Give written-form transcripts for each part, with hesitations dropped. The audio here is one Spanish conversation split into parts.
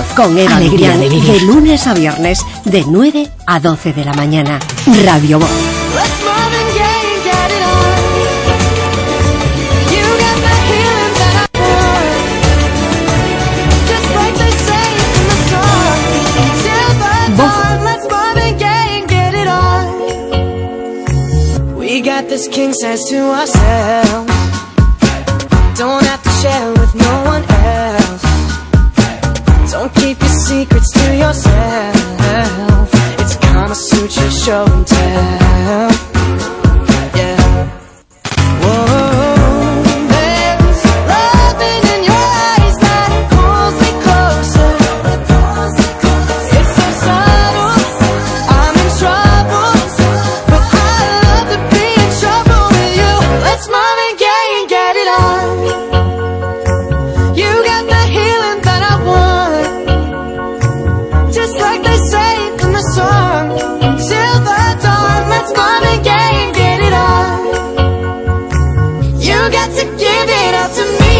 con Eva Alegría Millán, de vivir. de lunes a viernes, de 9 a 12 de la mañana. Radio Voz. We got this king size to ourselves. Don't have to share with no one else. Don't keep your secrets to yourself. It's Kama Sutra show and tell. Yeah. Whoa, there's loving in your eyes that pulls me closer. It's so subtle, I'm in trouble, but I love to be in trouble with you. Let's Marvin Gaye and get it on. You got the healing that I want, just like they say in the song. Till the dawn, let's Marvin Gaye and get it on. You got to give it all to me.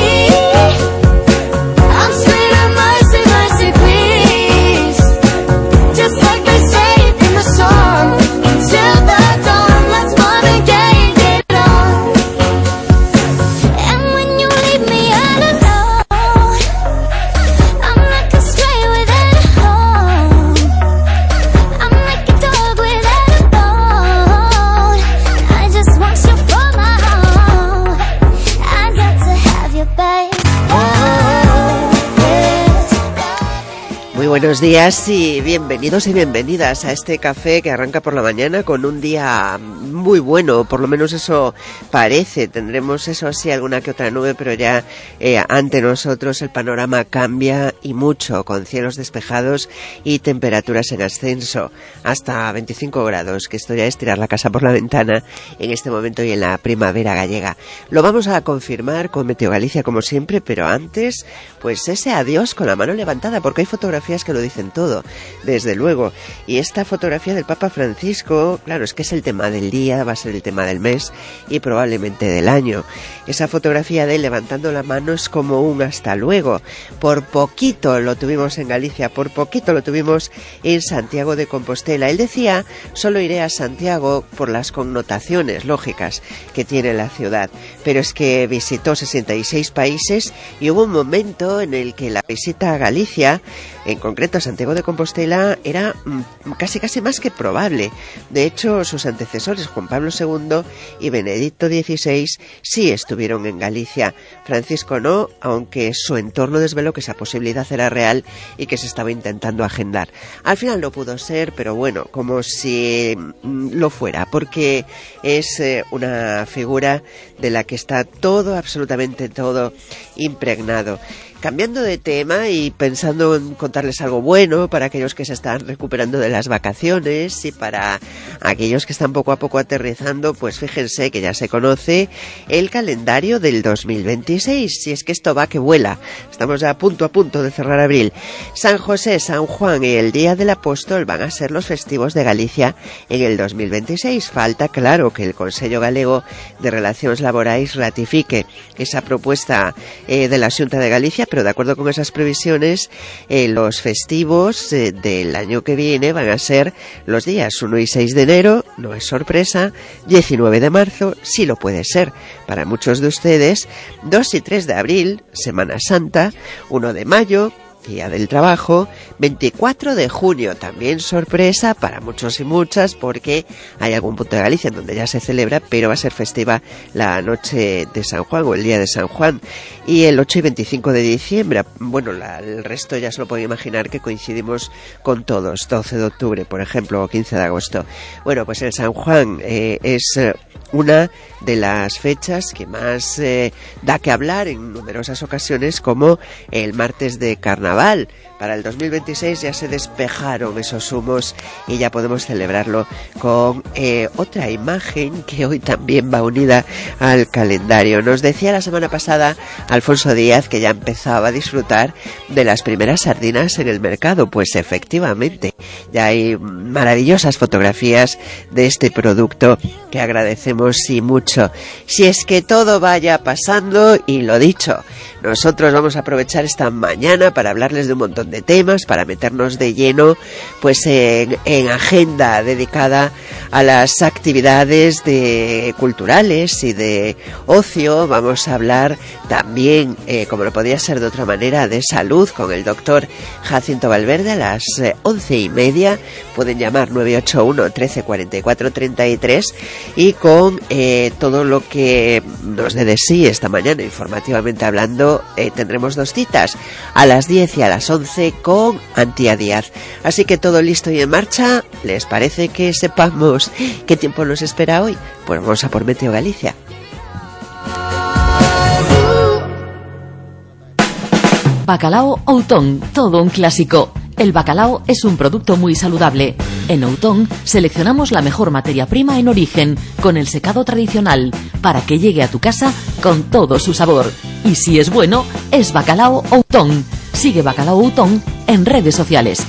I'm screaming mercy, mercy, please. Just like they say in the song. Till the dawn, let's Marvin Gaye and get it on. And when you leave me all alone, I'm like a stray without a home. I'm like a dog without a bone. I just want you for my home. I got to have you, babe. Muy buenos días y bienvenidos y bienvenidas a este café que arranca por la mañana con un día muy bueno, por lo menos eso parece. Tendremos eso sí alguna que otra nube, pero ya ante nosotros el panorama cambia y mucho, con cielos despejados y temperaturas en ascenso hasta 25 grados, que esto ya es tirar la casa por la ventana en este momento y en la primavera gallega. Lo vamos a confirmar con Meteo Galicia como siempre, pero antes pues ese adiós con la mano levantada, porque hay fotografías que lo dicen todo, desde luego. Y esta fotografía del Papa Francisco, claro, es que es el tema del día, va a ser el tema del mes y probablemente del año. Esa fotografía de él levantando la mano es como un hasta luego. Por poquito lo tuvimos en Galicia, por poquito lo tuvimos en Santiago de Compostela. Él decía, solo iré a Santiago por las connotaciones lógicas que tiene la ciudad, pero es que visitó 66 países y hubo un momento en el que la visita a Galicia, en concreto a Santiago de Compostela, era casi más que probable. De hecho, sus antecesores Juan Pablo II y Benedicto XVI sí estuvieron en Galicia. Francisco no, aunque su entorno desveló que esa posibilidad era real y que se estaba intentando agendar. Al final no pudo ser, pero bueno, como si lo fuera, porque es una figura de la que está todo, absolutamente todo, impregnado. Cambiando de tema y pensando en contarles algo bueno para aquellos que se están recuperando de las vacaciones y para aquellos que están poco a poco aterrizando, pues fíjense que ya se conoce el calendario del 2026, si es que esto va que vuela. Estamos ya a punto de cerrar abril. San José, San Juan y el Día del Apóstol van a ser los festivos de Galicia en el 2026. Falta, claro, que el Consello Galego de Relacións Laborais ratifique esa propuesta de la Xunta de Galicia, pero de acuerdo con esas previsiones, los festivos del año que viene van a ser los días 1 y 6 de enero, no es sorpresa, 19 de marzo, sí lo puede ser para muchos de ustedes, 2 y 3 de abril, Semana Santa, 1 de mayo, Día del Trabajo, 24 de junio, también sorpresa para muchos y muchas, porque hay algún punto de Galicia en donde ya se celebra, pero va a ser festiva la noche de San Juan o el día de San Juan. Y el 8 y 25 de diciembre, bueno, el resto ya se lo pueden imaginar que coincidimos con todos, 12 de octubre, por ejemplo, o 15 de agosto. Bueno, pues el San Juan es una de las fechas que más da que hablar en numerosas ocasiones, como el martes de Carnaval. Para el 2026 ya se despejaron esos humos y ya podemos celebrarlo con otra imagen que hoy también va unida al calendario. Nos decía la semana pasada Alfonso Díaz que ya empezaba a disfrutar de las primeras sardinas en el mercado. Pues efectivamente, ya hay maravillosas fotografías de este producto que agradecemos y mucho. Si es que todo vaya pasando, y lo dicho, Nosotros vamos a aprovechar esta mañana para hablarles de un montón de temas, para meternos de lleno pues en agenda dedicada a las actividades culturales y de ocio. Vamos a hablar también, como no podía ser de otra manera, de salud con el doctor Jacinto Valverde a las 11:30. Pueden llamar 981 13 44 33 y con todo lo que nos dé de sí esta mañana, informativamente hablando, tendremos 2 citas, a las 10 y a las 11 con Antía Díaz. Así que todo listo y en marcha. ¿Les parece que sepamos qué tiempo nos espera hoy? Pues vamos a por Meteo Galicia. Bacalao Outón, todo un clásico. El bacalao es un producto muy saludable. En Outón seleccionamos la mejor materia prima en origen, con el secado tradicional, para que llegue a tu casa con todo su sabor. Y si es bueno, es Bacalao Outón. Sigue Bacalao Outón en redes sociales.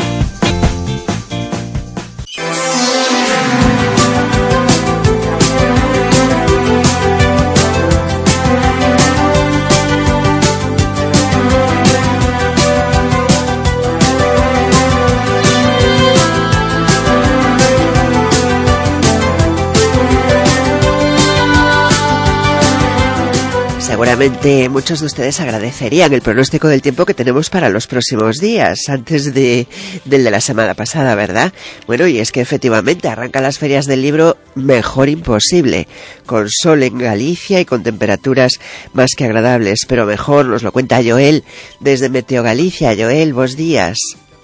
Seguramente muchos de ustedes agradecerían el pronóstico del tiempo que tenemos para los próximos días, antes del de la semana pasada, ¿verdad? Bueno, y es que efectivamente arrancan las ferias del libro mejor imposible, con sol en Galicia y con temperaturas más que agradables, pero mejor nos lo cuenta Joel desde Meteo Galicia. Joel, bos días.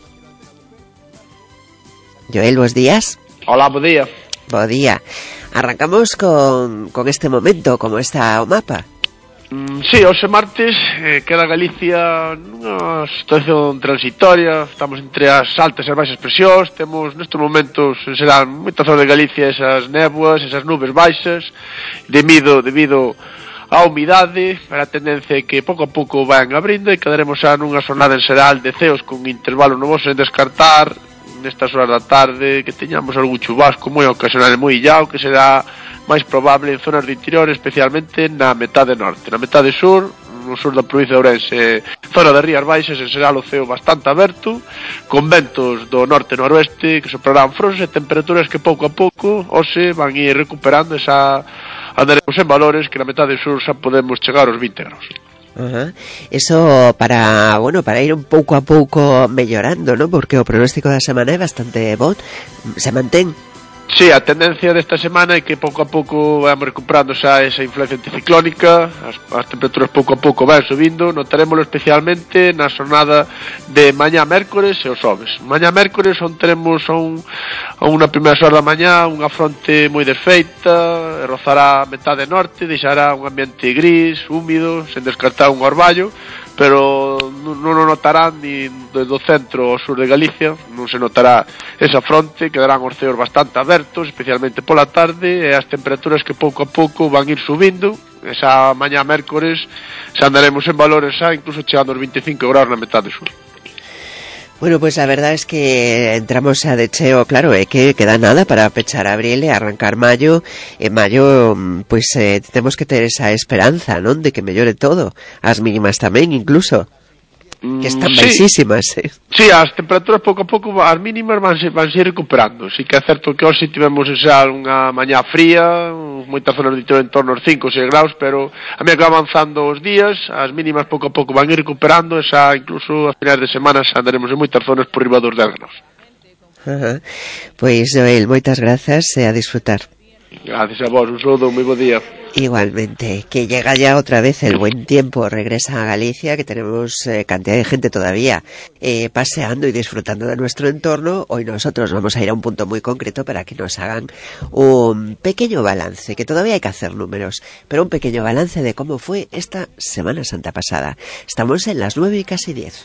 Joel, bos días. Hola, bo día. Bo día. Arrancamos con este momento, como está o mapa. Sí, hoxe martes queda Galicia nunha situación transitoria. Estamos entre as altas e as baixas presións. Temos nestes momentos serán moitas zonas de Galicia esas néboas, esas nubes baixas debido á humidade. A tendencia é que pouco a pouco van abrindo e quedaremos xa nunha xornada en xeral de ceos con intervalos novos en descartar nestas horas da tarde que teñamos algún chubasco moi ocasional e moi illao, que será máis probable en zonas de interior, especialmente na metade norte. Na metade sur, no sur da provincia de Ourense, zona de Rías Baixas, será o ceo bastante aberto, con ventos do norte-noroeste que soprarán frouxos e temperaturas que pouco a pouco hoxe van ir recuperando andaremos en valores que na metade sur xa podemos chegar aos 20 graus. Uh-huh. Eso para ir un pouco a pouco mellorando, ¿no? Porque o pronóstico da semana é bastante bo. Se mantén. Sí, a tendencia desta semana é que pouco a pouco vamos recuperando xa esa influencia anticiclónica, as temperaturas pouco a pouco van subindo. Notarémoslo especialmente na xornada de mañá mércores e os xoves. Mañá mércores onde teremos a unha primeira hora da mañá unha fronte moi desfeita, rozará a metade norte, deixará un ambiente gris, húmido, sen descartar un orballo, pero non o notarán ni do centro ao sur de Galicia, non se notará esa fronte, quedarán os ceos bastante abertos, especialmente pola tarde, e as temperaturas que pouco a pouco van ir subindo. Esa mañá mércores xa andaremos en valores xa incluso chegando aos 25 graus na metade sur. Bueno, pues la verdad es que entramos a de cheo, claro, que queda nada para pechar abril e arrancar maio. En maio, pues temos que ter esa esperanza, non? De que mellore todo. As mínimas tamén, incluso. Que están baixísimas, Sí, as temperaturas pouco a pouco, as mínimas vanse recuperando. Sí que é certo que hoxe tivemos xa unha mañá fría, moitas zonas de en torno aos 5 ou 6 graus, pero a medida que avanzando os días, as mínimas pouco a pouco van ir recuperando, e xa incluso a finais de semana xa andaremos en moitas zonas por riba dos 10 graus. Pois, Joel, moitas grazas e a disfrutar. Gracias a vos, un saludo, moi bo día. Igualmente, que llega ya otra vez el buen tiempo, regresa a Galicia, que tenemos cantidad de gente todavía paseando y disfrutando de nuestro entorno. Hoy nosotros vamos a ir a un punto muy concreto para que nos hagan un pequeño balance, que todavía hay que hacer números, pero un pequeño balance de cómo fue esta Semana Santa pasada. Estamos en las 9 y casi 10.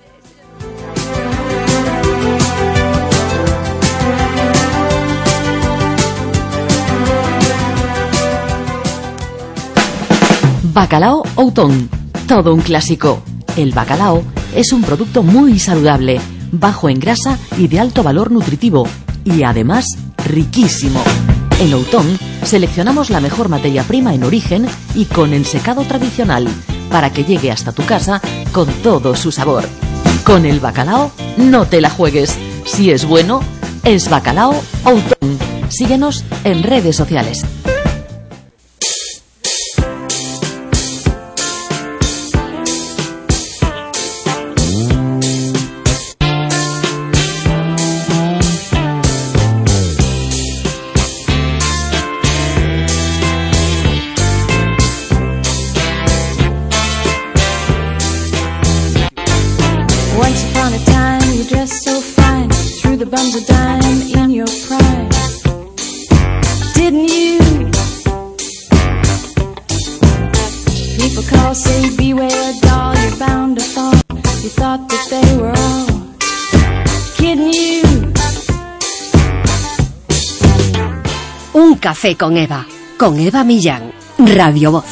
Bacalao Outón, todo un clásico. El bacalao es un producto muy saludable, bajo en grasa y de alto valor nutritivo, y además riquísimo. En Outón seleccionamos la mejor materia prima en origen y con el secado tradicional, para que llegue hasta tu casa con todo su sabor. Con el bacalao no te la juegues. Si es bueno, es Bacalao Autón. Síguenos en redes sociales. Un café con Eva Millán, Radio Voz.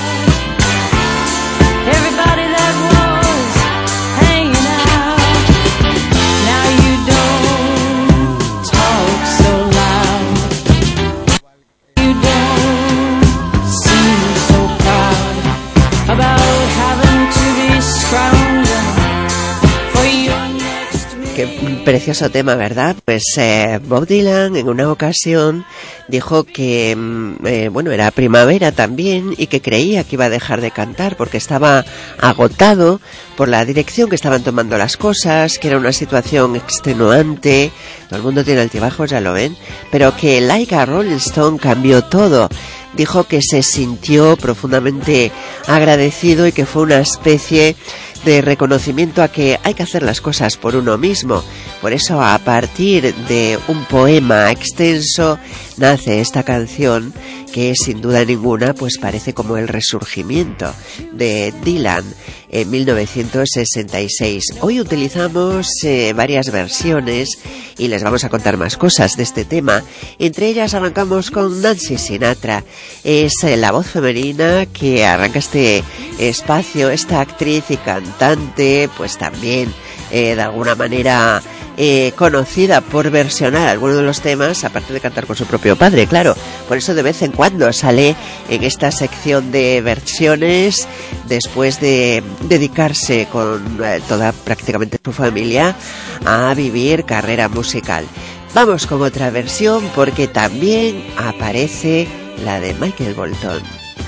Qué precioso tema, ¿verdad? Pues Bob Dylan en una ocasión dijo que, bueno, era primavera también y que creía que iba a dejar de cantar porque estaba agotado por la dirección que estaban tomando las cosas, que era una situación extenuante, todo el mundo tiene altibajos, ya lo ven, pero que Like a Rolling Stone cambió todo. Dijo que se sintió profundamente agradecido y que fue una especie de reconocimiento a que hay que hacer las cosas por uno mismo. Por eso, a partir de un poema extenso, nace esta canción que sin duda ninguna pues parece como el resurgimiento de Dylan en 1966. Hoy utilizamos varias versiones y les vamos a contar más cosas de este tema. Entre ellas arrancamos con Nancy Sinatra. Es la voz femenina que arranca este espacio, esta actriz y cantante, pues también de alguna manera conocida por versionar algunos de los temas, aparte de cantar con su propio padre, claro. Por eso de vez en cuando sale en esta sección de versiones, después de dedicarse con toda prácticamente su familia a vivir carrera musical. Vamos con otra versión porque también aparece la de Michael Bolton.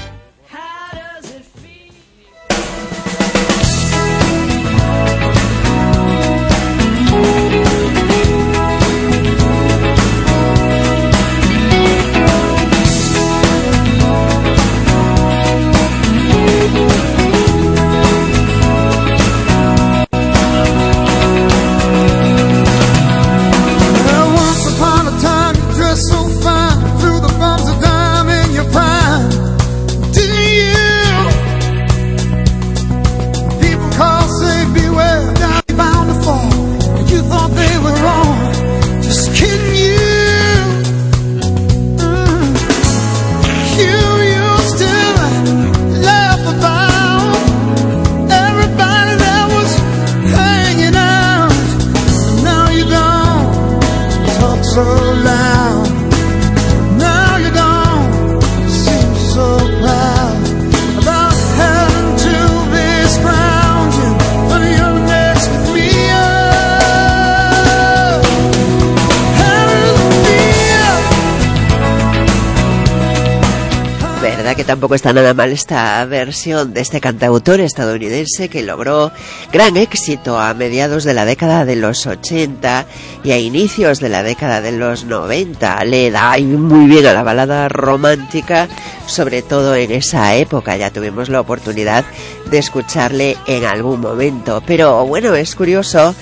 Que tampoco está nada mal esta versión de este cantautor estadounidense que logró gran éxito a mediados de la década de los 80 y a inicios de la década de los 90. Le da muy bien a la balada romántica, sobre todo en esa época. Ya tuvimos la oportunidad de escucharle en algún momento. Pero bueno, es curiosa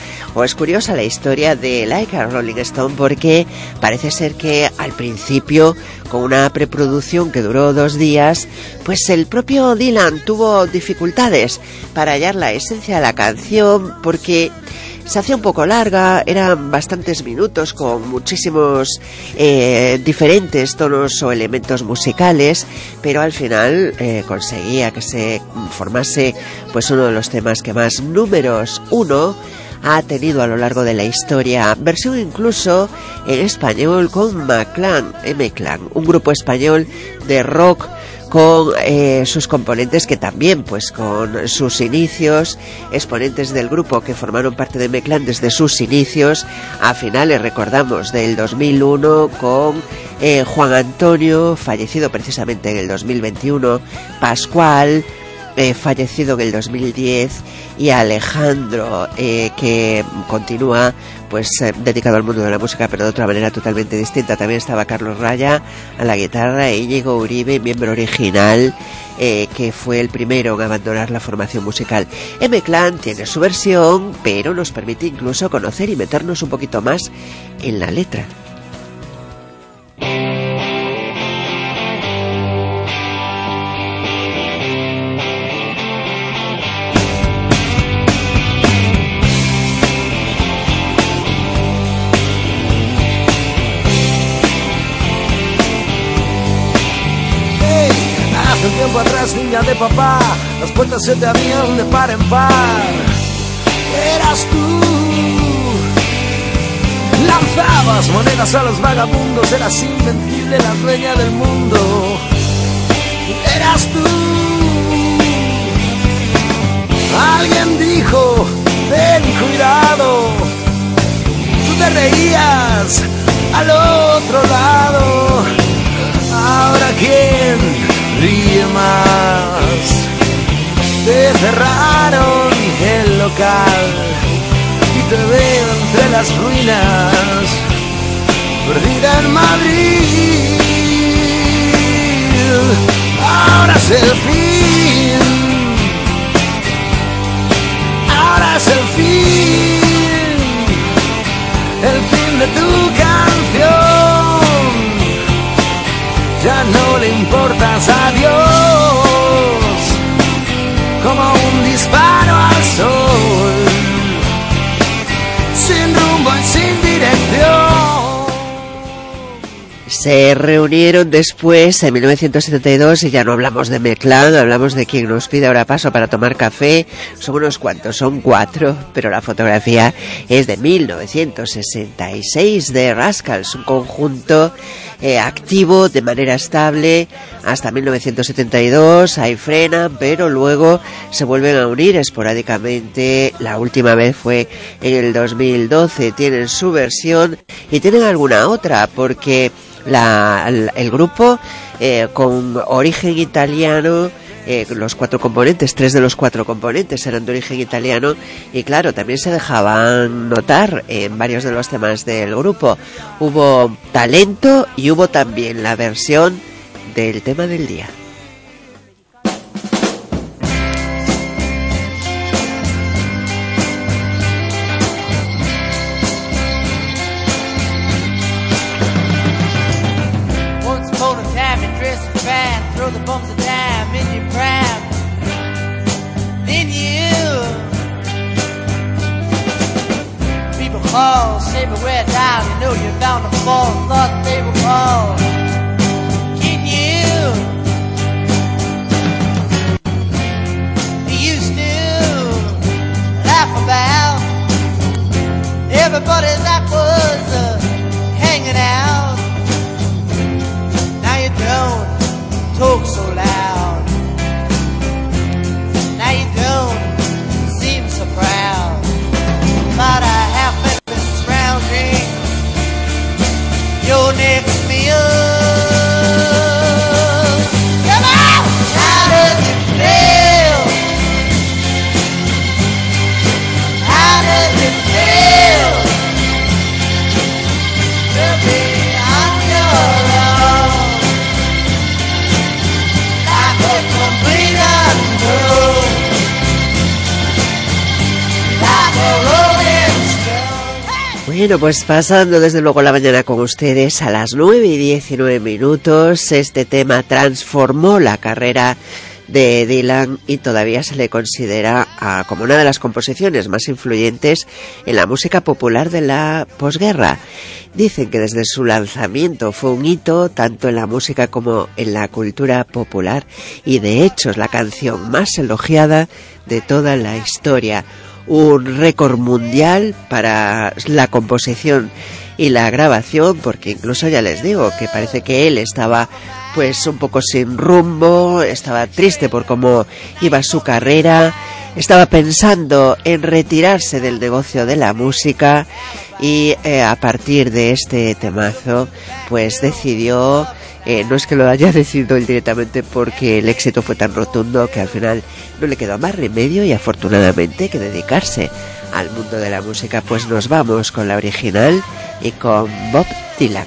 la historia de Like a Rolling Stone, porque parece ser que al principio, con una preproducción que duró 2 días, pues el propio Dylan tuvo dificultades para hallar la esencia de la canción, porque se hacía un poco larga, eran bastantes minutos con muchísimos diferentes tonos o elementos musicales, pero al final conseguía que se formase pues uno de los temas que más números 1 ha tenido a lo largo de la historia, versión incluso en español con M-Clan, un grupo español de rock con sus componentes que también, pues con sus inicios, exponentes del grupo que formaron parte de M-Clan desde sus inicios, a finales, recordamos, del 2001 con Juan Antonio, fallecido precisamente en el 2021, Pascual, fallecido en el 2010, y Alejandro, que continúa pues dedicado al mundo de la música, pero de otra manera totalmente distinta. También estaba Carlos Raya a la guitarra, Íñigo Uribe, miembro original, que fue el primero en abandonar la formación musical. M-Clan tiene su versión, pero nos permite incluso conocer y meternos un poquito más en la letra. Un tiempo atrás, niña de papá, las puertas se te abrían de par en par. Eras tú. Lanzabas monedas a los vagabundos, eras invencible, la dueña del mundo. Eras tú. Alguien dijo, ten cuidado. Tú te reías al otro lado. Ahora quién ríe más. Te cerraron el local y te veo entre las ruinas, perdida en Madrid. Ahora es el fin, ahora es el fin de tu canción. Ya no le importas a Dios, como un disparo al sol, sin rumbo y sin dirección. Se reunieron después, en 1972, y ya no hablamos de M-Clan, hablamos de quien nos pide ahora paso para tomar café. Son unos cuantos, son 4, pero la fotografía es de 1966, de Rascals, un conjunto activo de manera estable hasta 1972. Ahí frenan, pero luego se vuelven a unir esporádicamente. La última vez fue en el 2012. Tienen su versión y tienen alguna otra, porque el grupo con origen italiano, los 4 componentes, 3 de los 4 componentes eran de origen italiano, y claro, también se dejaban notar en varios de los temas del grupo. Hubo talento y hubo también la versión del tema del día. Fall, say beware down, you know you're bound to fall. Thought they were all kidding you. You still laugh about everybody that was hanging out. Now you don't talk so loud. Now you don't seem so proud. But I have been surrounding your next meal. Come on! How does it feel? How does it feel to be on your own? Like a complete unknown. Like a rolling stone. Bueno, pues pasando desde luego la mañana con ustedes a las 9:19. Este tema transformó la carrera de Dylan y todavía se le considera como una de las composiciones más influyentes en la música popular de la posguerra. Dicen que desde su lanzamiento fue un hito tanto en la música como en la cultura popular, y de hecho es la canción más elogiada de toda la historia. Un récord mundial para la composición y la grabación, porque incluso ya les digo que parece que él estaba pues un poco sin rumbo, estaba triste por cómo iba su carrera, estaba pensando en retirarse del negocio de la música y a partir de este temazo pues decidió, no es que lo haya decidido él directamente, porque el éxito fue tan rotundo que al final no le quedó más remedio y afortunadamente que dedicarse al mundo de la música. Pues nos vamos con la original y con Bob Dylan.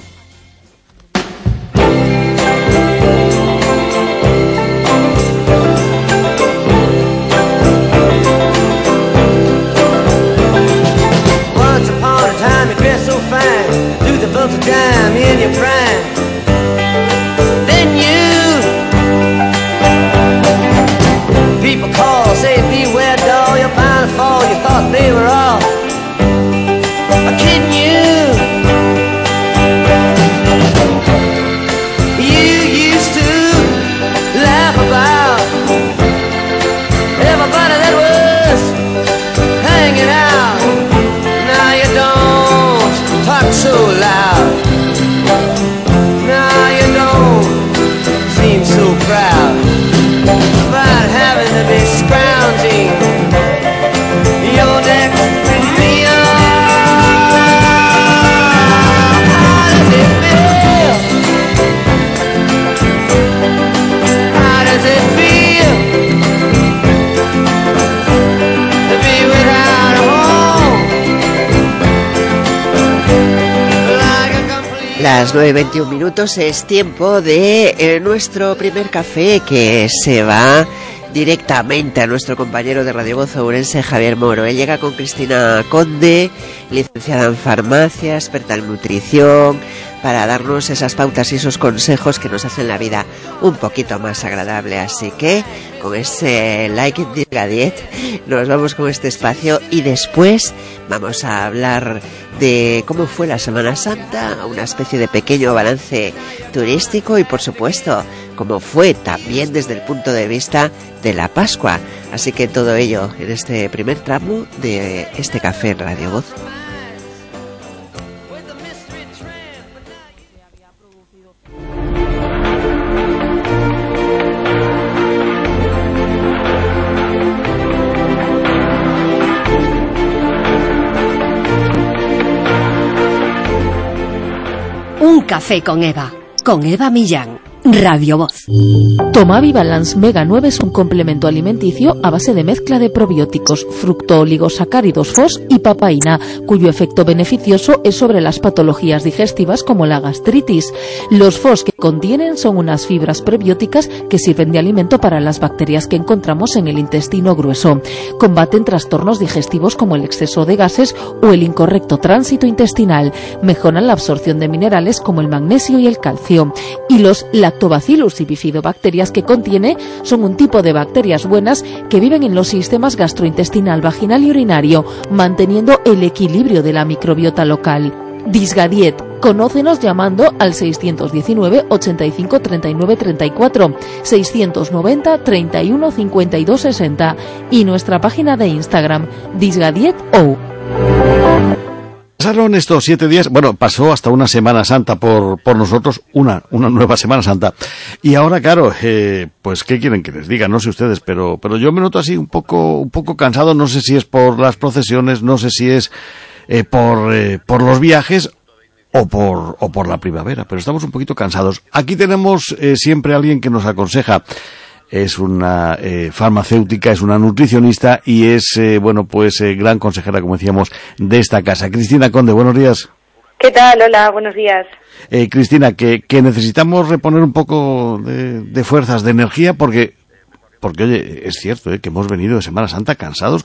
Time in your prime, then you people call, say beware doll, you're bound to fall. You thought they were all kidding you. You used to laugh about everybody that was hanging out. Now you don't talk so loud. Now you don't seem so proud about having to be scrounging your next meal. How does it feel? How does it feel to be without a home? Like a complete... Las 9:21 minutos, es tiempo de nuestro primer café, que se va directamente a nuestro compañero de Radio Voz ourense, Javier Moro. Él llega con Cristina Conde, licenciada en farmacia, experta en nutrición, para darnos esas pautas y esos consejos que nos hacen la vida un poquito más agradable. Así que con ese like Disgadiet nos vamos con este espacio y después vamos a hablar de cómo fue la Semana Santa, una especie de pequeño balance turístico y por supuesto cómo fue también desde el punto de vista de la Pascua. Así que todo ello en este primer tramo de este café en Radio Voz. Un café con Eva Millán, Radio Voz. Tomavi Balance Mega 9 es un complemento alimenticio a base de mezcla de probióticos, fructooligosacáridos FOS y papaína, cuyo efecto beneficioso es sobre las patologías digestivas como la gastritis. Los FOS que contienen son unas fibras prebióticas que sirven de alimento para las bacterias que encontramos en el intestino grueso. Combaten trastornos digestivos como el exceso de gases o el incorrecto tránsito intestinal. Mejoran la absorción de minerales como el magnesio y el calcio. Y los Lactobacillus y bifidobacterias que contiene son un tipo de bacterias buenas que viven en los sistemas gastrointestinal, vaginal y urinario, manteniendo el equilibrio de la microbiota local. Disgadiet. Conócenos llamando al 619 85 39 34, 690 31 52 60 y nuestra página de Instagram, Disgadiet.o. Pasaron estos 7 días, bueno, pasó hasta una Semana Santa por nosotros, una nueva Semana Santa. Y ahora, claro, pues, ¿qué quieren que les diga? No sé ustedes, pero yo me noto así un poco cansado. No sé si es por las procesiones, no sé si es por los viajes o por la primavera, pero estamos un poquito cansados. Aquí tenemos siempre a alguien que nos aconseja. Es una farmacéutica, es una nutricionista y es, gran consejera, como decíamos, de esta casa. Cristina Conde, buenos días. ¿Qué tal? Hola, buenos días. Cristina, que necesitamos reponer un poco de fuerzas, de energía, porque oye, es cierto que hemos venido de Semana Santa cansados.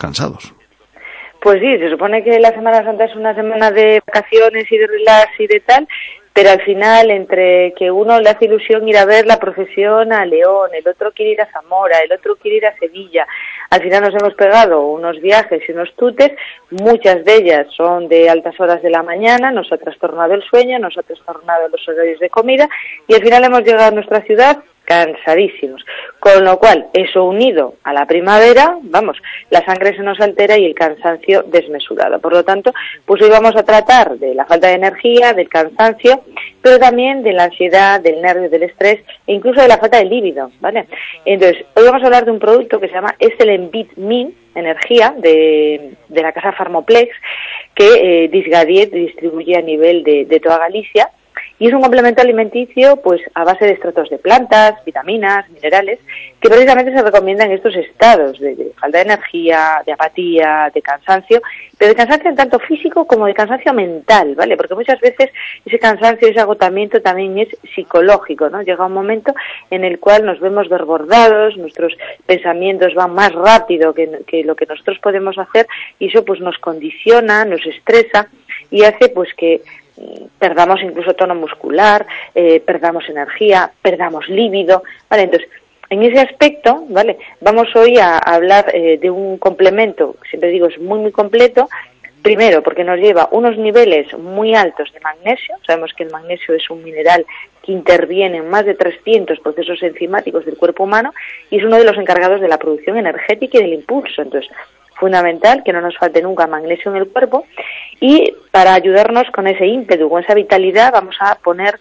Pues sí, se supone que la Semana Santa es una semana de vacaciones y de relax y de tal, pero al final, entre que uno le hace ilusión ir a ver la procesión a León, el otro quiere ir a Zamora, el otro quiere ir a Sevilla, al final nos hemos pegado unos viajes y unos tutes, muchas de ellas son de altas horas de la mañana, nos ha trastornado el sueño, nos ha trastornado los horarios de comida y al final hemos llegado a nuestra ciudad cansadísimos, con lo cual eso unido a la primavera, vamos, la sangre se nos altera y el cansancio desmesurado. Por lo tanto, pues hoy vamos a tratar de la falta de energía, del cansancio pero también de la ansiedad, del nervio, del estrés e incluso de la falta de líbido, ¿vale? Entonces, hoy vamos a hablar de un producto que se llama Excellent Vitamin Energía de la casa Pharmoplex, que Disgadiet distribuye a nivel de toda Galicia. Y es un complemento alimenticio pues a base de extractos de plantas, vitaminas, minerales, que precisamente se recomiendan en estos estados de falta de energía, de apatía, de cansancio, pero de cansancio tanto físico como de cansancio mental, ¿vale? Porque muchas veces ese cansancio, ese agotamiento también es psicológico, ¿no? Llega un momento en el cual nos vemos desbordados, nuestros pensamientos van más rápido que lo que nosotros podemos hacer, y eso pues nos condiciona, nos estresa y hace pues que perdamos incluso tono muscular, perdamos energía, perdamos líbido, ¿vale? Entonces, en ese aspecto, ¿vale? Vamos hoy a hablar de un complemento, siempre digo, es muy, muy completo. Primero, porque nos lleva unos niveles muy altos de magnesio. Sabemos que el magnesio es un mineral que interviene en más de 300 procesos enzimáticos del cuerpo humano y es uno de los encargados de la producción energética y del impulso. Entonces, fundamental que no nos falte nunca magnesio en el cuerpo, y para ayudarnos con ese ímpetu, con esa vitalidad, vamos a poner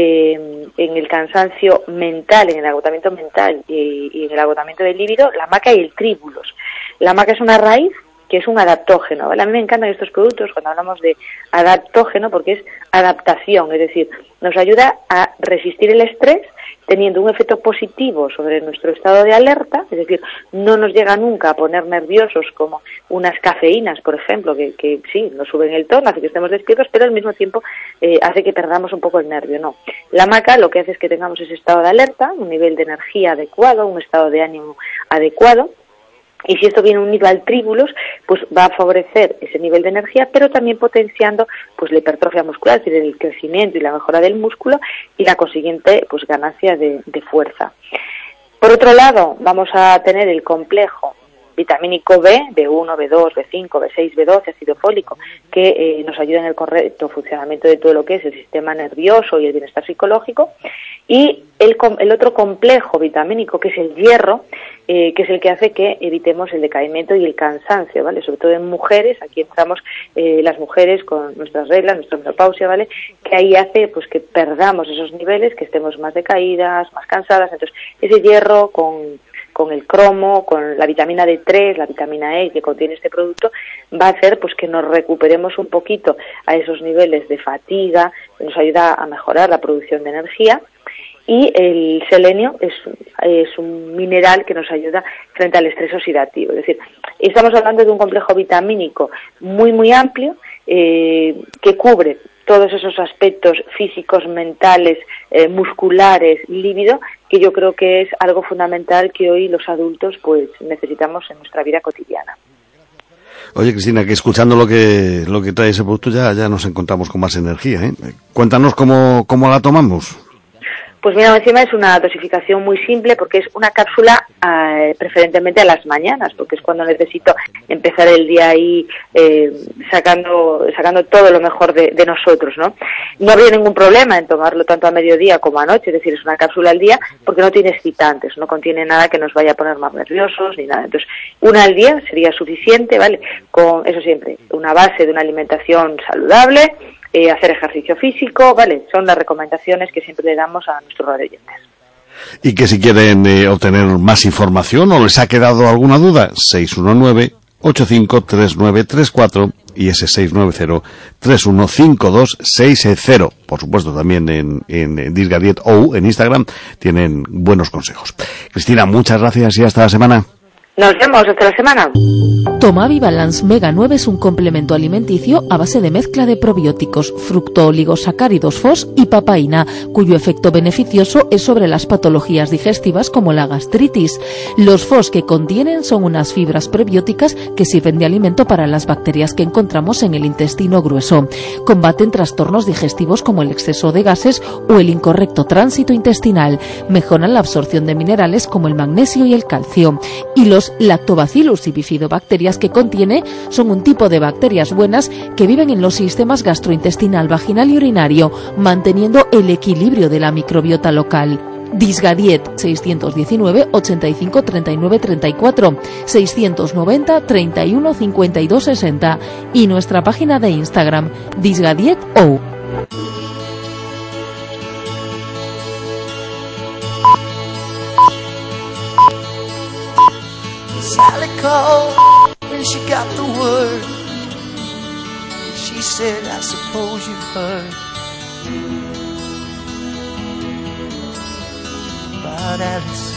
en el cansancio mental, en el agotamiento mental y en el agotamiento del líbido, la maca y el tríbulos. La maca es una raíz que es un adaptógeno, ¿vale? A mí me encantan estos productos cuando hablamos de adaptógeno porque es adaptación, es decir, nos ayuda a resistir el estrés teniendo un efecto positivo sobre nuestro estado de alerta, es decir, no nos llega nunca a poner nerviosos como unas cafeínas, por ejemplo, que sí, nos suben el tono, hace que estemos despiertos, pero al mismo tiempo hace que perdamos un poco el nervio, no. La maca lo que hace es que tengamos ese estado de alerta, un nivel de energía adecuado, un estado de ánimo adecuado. Y si esto viene unido al tríbulos, pues va a favorecer ese nivel de energía, pero también potenciando pues la hipertrofia muscular, es decir, el crecimiento y la mejora del músculo y la consiguiente pues ganancia de fuerza. Por otro lado, vamos a tener el complejo vitamínico B, B1, B2, B5, B6, B12, ácido fólico, que nos ayuda en el correcto funcionamiento de todo lo que es el sistema nervioso y el bienestar psicológico. Y el otro complejo vitamínico, que es el hierro, que es el que hace que evitemos el decaimiento y el cansancio, ¿vale? Sobre todo en mujeres, aquí entramos las mujeres con nuestras reglas, nuestra menopausia, ¿vale? Que ahí hace pues que perdamos esos niveles, que estemos más decaídas, más cansadas. Entonces, ese hierro con el cromo, con la vitamina D3, la vitamina E que contiene este producto, va a hacer pues que nos recuperemos un poquito a esos niveles de fatiga, nos ayuda a mejorar la producción de energía. Y el selenio es un mineral que nos ayuda frente al estrés oxidativo. Es decir, estamos hablando de un complejo vitamínico muy, muy amplio que cubre todos esos aspectos físicos, mentales, musculares, líbido, que yo creo que es algo fundamental que hoy los adultos pues necesitamos en nuestra vida cotidiana. Oye, Cristina, que escuchando lo que trae ese producto ya nos encontramos con más energía, ¿eh? Cuéntanos cómo la tomamos. Pues mira, encima es una dosificación muy simple porque es una cápsula preferentemente a las mañanas, porque es cuando necesito empezar el día ahí sacando todo lo mejor de nosotros, ¿no? No habría ningún problema en tomarlo tanto a mediodía como a noche, es decir, es una cápsula al día porque no tiene excitantes, no contiene nada que nos vaya a poner más nerviosos ni nada. Entonces, una al día sería suficiente, ¿vale? Con eso siempre, una base de una alimentación saludable, hacer ejercicio físico, ¿vale? Son las recomendaciones que siempre le damos a nuestros radioyentes. Y que si quieren obtener más información o les ha quedado alguna duda, 619-853934 y ese 690-315260. Por supuesto, también en Disgadiet OU, en Instagram, tienen buenos consejos. Cristina, muchas gracias y hasta la semana. Nos vemos hasta la semana. Tomavi Balance Mega 9 es un complemento alimenticio a base de mezcla de probióticos, fructooligosacáridos FOS y papaína, cuyo efecto beneficioso es sobre las patologías digestivas como la gastritis. Los FOS que contienen son unas fibras prebióticas que sirven de alimento para las bacterias que encontramos en el intestino grueso. Combaten trastornos digestivos como el exceso de gases o el incorrecto tránsito intestinal. Mejoran la absorción de minerales como el magnesio y el calcio. Y los lactobacillus y bifidobacterias que contiene son un tipo de bacterias buenas que viven en los sistemas gastrointestinal, vaginal y urinario, manteniendo el equilibrio de la microbiota local. Disgadiet 619 85 39 34 690 31 52 60 y nuestra página de Instagram Disgadiet OU. called when she got the word. She said, I suppose you've heard about Alice.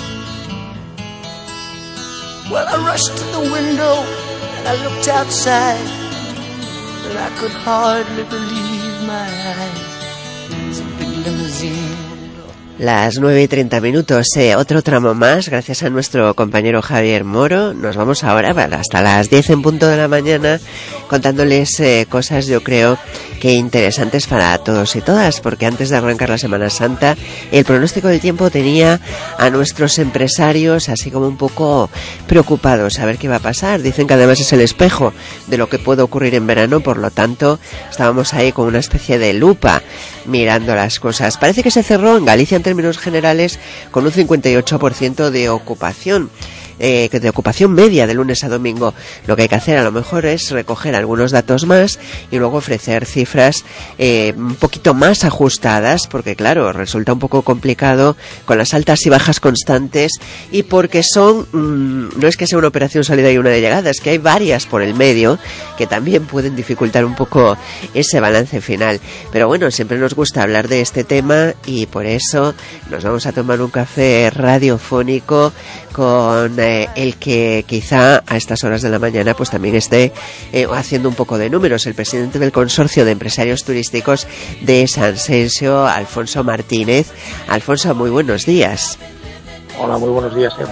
Well, I rushed to the window and I looked outside, but I could hardly believe my eyes. It's a big limousine. Las 9:30, otro tramo más, gracias a nuestro compañero Javier Moro. Nos vamos ahora hasta las 10 en punto de la mañana contándoles cosas, yo creo que interesantes para todos y todas, porque antes de arrancar la Semana Santa, el pronóstico del tiempo tenía a nuestros empresarios así como un poco preocupados a ver qué va a pasar. Dicen que además es el espejo de lo que puede ocurrir en verano, por lo tanto estábamos ahí con una especie de lupa mirando las cosas. Parece que se cerró en Galicia en términos generales con un 58% de ocupación. De ocupación media de lunes a domingo. Lo que hay que hacer a lo mejor es recoger algunos datos más y luego ofrecer cifras un poquito más ajustadas, porque claro, resulta un poco complicado con las altas y bajas constantes, y porque no es que sea una operación salida y una de llegada, es que hay varias por el medio que también pueden dificultar un poco ese balance final. Pero bueno, siempre nos gusta hablar de este tema y por eso nos vamos a tomar un café radiofónico con el que quizá a estas horas de la mañana pues también esté haciendo un poco de números, el presidente del Consorcio de Empresarios Turísticos de San Xenxo, Alfonso Martínez. Alfonso, muy buenos días. Hola, muy buenos días, Eva.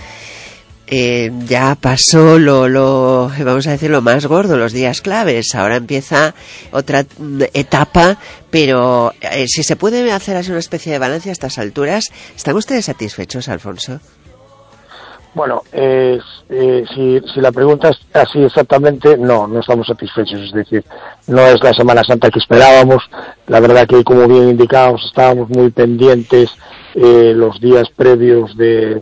Ya pasó vamos a decir, lo más gordo, los días claves. Ahora empieza otra etapa, pero si se puede hacer así una especie de balance a estas alturas, ¿están ustedes satisfechos, Alfonso? Bueno, si la pregunta es así exactamente, no estamos satisfechos. Es decir, no es la Semana Santa que esperábamos. La verdad que, como bien indicábamos, estábamos muy pendientes los días previos del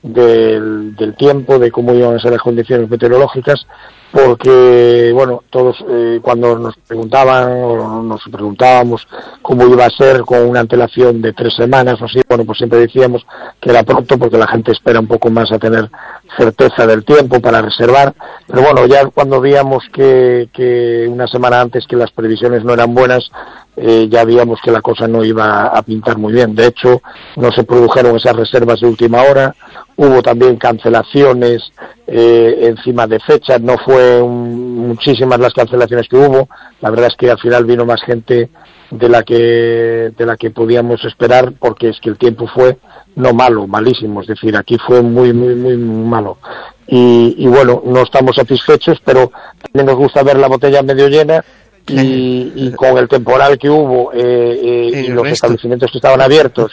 tiempo, de cómo iban a ser las condiciones meteorológicas, porque, bueno, todos cuando nos preguntaban o nos preguntábamos cómo iba a ser con una antelación de 3 semanas o así, bueno, pues siempre decíamos que era pronto porque la gente espera un poco más a tener certeza del tiempo para reservar, pero bueno, ya cuando veíamos que una semana antes que las previsiones no eran buenas, ya veíamos que la cosa no iba a pintar muy bien. De hecho, no se produjeron esas reservas de última hora, hubo también cancelaciones encima de fechas, no fue muchísimas las cancelaciones que hubo. La verdad es que al final vino más gente de la que podíamos esperar, porque es que el tiempo fue no malo, malísimo, es decir, aquí fue muy malo. Y bueno, no estamos satisfechos, pero también nos gusta ver la botella medio llena. Y con el temporal que hubo y los establecimientos que estaban abiertos,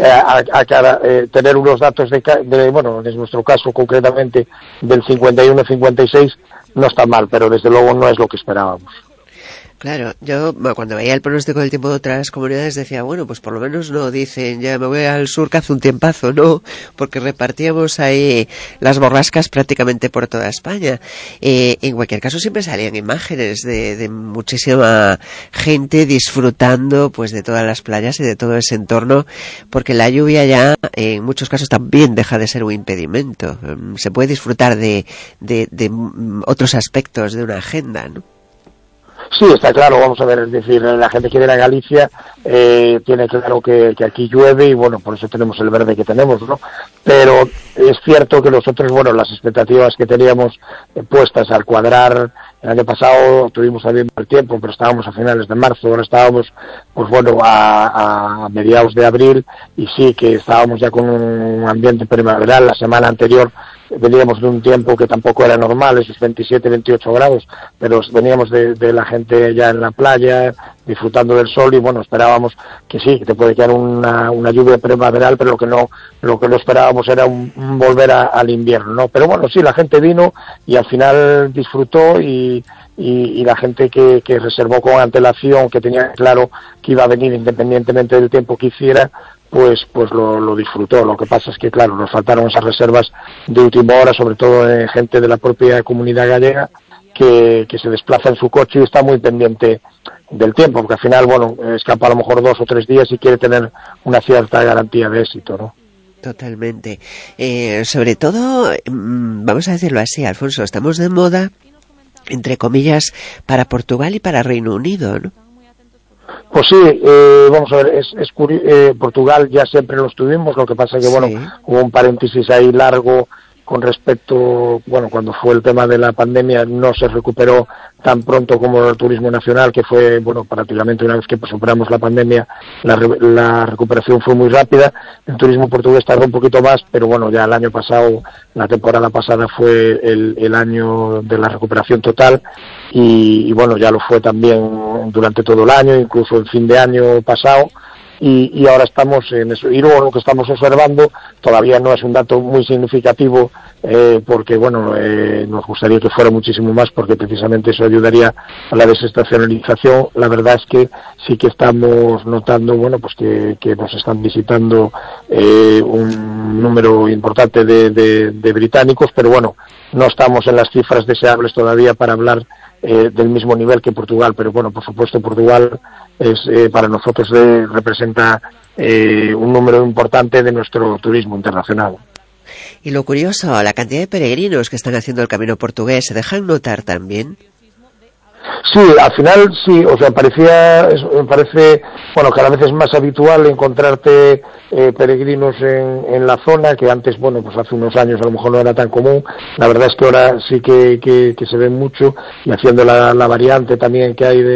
tener unos datos bueno, en nuestro caso concretamente del 51-56 no está mal, pero desde luego no es lo que esperábamos. Claro, yo cuando veía el pronóstico del tiempo de otras comunidades decía, bueno, pues por lo menos no dicen, ya me voy al sur que hace un tiempazo, no, porque repartíamos ahí las borrascas prácticamente por toda España. En cualquier caso siempre salían imágenes de muchísima gente disfrutando pues de todas las playas y de todo ese entorno, porque la lluvia ya en muchos casos también deja de ser un impedimento. Se puede disfrutar de otros aspectos de una agenda, ¿no? Sí, está claro, vamos a ver, es decir, la gente que viene a Galicia tiene claro que aquí llueve y bueno, por eso tenemos el verde que tenemos, ¿no? Pero es cierto que nosotros, bueno, las expectativas que teníamos puestas al cuadrar, el año pasado tuvimos también mal tiempo, pero estábamos a finales de marzo, ahora estábamos, pues bueno, a mediados de abril, y sí que estábamos ya con un ambiente primaveral. La semana anterior veníamos de un tiempo que tampoco era normal, esos 27, 28 grados, pero veníamos de la gente ya en la playa, disfrutando del sol, y bueno, esperábamos que sí, que te puede quedar una lluvia primaveral, pero lo que no esperábamos era un volver al invierno, ¿no? Pero bueno, sí, la gente vino y al final disfrutó, y la gente que reservó con antelación, que tenía claro que iba a venir independientemente del tiempo que hiciera, pues lo disfrutó. Lo que pasa es que, claro, nos faltaron esas reservas de última hora, sobre todo gente de la propia comunidad gallega, que se desplaza en su coche y está muy pendiente del tiempo, porque al final, bueno, escapa a lo mejor 2 o 3 días y quiere tener una cierta garantía de éxito, ¿no? Totalmente. Sobre todo, vamos a decirlo así, Alfonso, estamos de moda, entre comillas, para Portugal y para Reino Unido, ¿no? Pues sí, vamos a ver, Portugal ya siempre lo estuvimos, lo que pasa es que, bueno, hubo un paréntesis ahí largo con respecto, bueno, cuando fue el tema de la pandemia no se recuperó tan pronto como el turismo nacional, que fue, bueno, prácticamente una vez que superamos la pandemia, la recuperación fue muy rápida. El turismo portugués tardó un poquito más, pero bueno, ya el año pasado, la temporada pasada fue el año de la recuperación total y bueno, ya lo fue también durante todo el año, incluso el fin de año pasado. Y ahora estamos en eso. Y luego lo que estamos observando todavía no es un dato muy significativo, porque bueno, nos gustaría que fuera muchísimo más, porque precisamente eso ayudaría a la desestacionalización. La verdad es que sí que estamos notando, bueno, pues que nos están visitando un número importante de británicos, pero bueno, no estamos en las cifras deseables todavía para hablar del mismo nivel que Portugal, pero bueno, por supuesto Portugal es para nosotros representa un número importante de nuestro turismo internacional. Y lo curioso, la cantidad de peregrinos que están haciendo el camino portugués, ¿se dejan notar también? Sí, al final sí, o sea, me parece, bueno, cada vez es más habitual encontrarte peregrinos en la zona, que antes, bueno, pues hace unos años a lo mejor no era tan común. La verdad es que ahora sí que se ven mucho, y haciendo la variante también que hay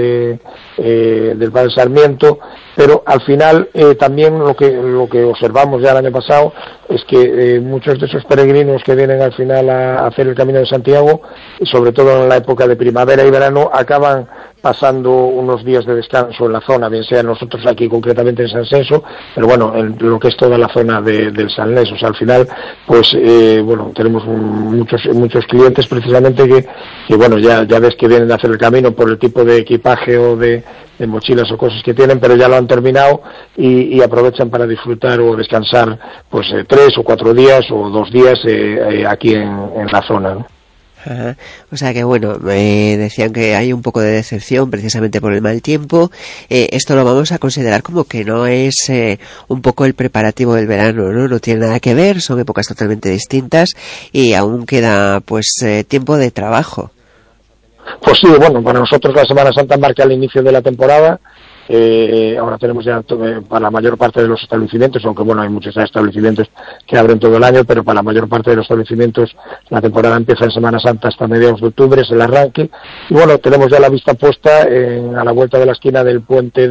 del Padre Sarmiento, pero al final también lo que observamos ya el año pasado es que muchos de esos peregrinos que vienen al final a hacer el Camino de Santiago, y sobre todo en la época de primavera y verano, acaban pasando unos días de descanso en la zona, bien sea nosotros aquí concretamente en San Senso, pero bueno, en lo que es toda la zona del Salnés. O sea, al final, pues bueno, tenemos muchos clientes precisamente que bueno, ya ves que vienen a hacer el camino por el tipo de equipaje o de mochilas o cosas que tienen, pero ya lo han terminado y aprovechan para disfrutar o descansar pues 3 o 4 días o 2 días aquí en la zona, ¿no? Ajá. O sea que bueno, decían que hay un poco de decepción precisamente por el mal tiempo. Esto lo vamos a considerar como que no es un poco el preparativo del verano, ¿no? No tiene nada que ver, son épocas totalmente distintas y aún queda pues tiempo de trabajo. Pues sí, bueno, para nosotros la Semana Santa marca el inicio de la temporada. Ahora tenemos ya para la mayor parte de los establecimientos, aunque bueno, hay muchos establecimientos que abren todo el año, pero para la mayor parte de los establecimientos la temporada empieza en Semana Santa hasta mediados de octubre, es el arranque. Y bueno, tenemos ya la vista puesta a la vuelta de la esquina del puente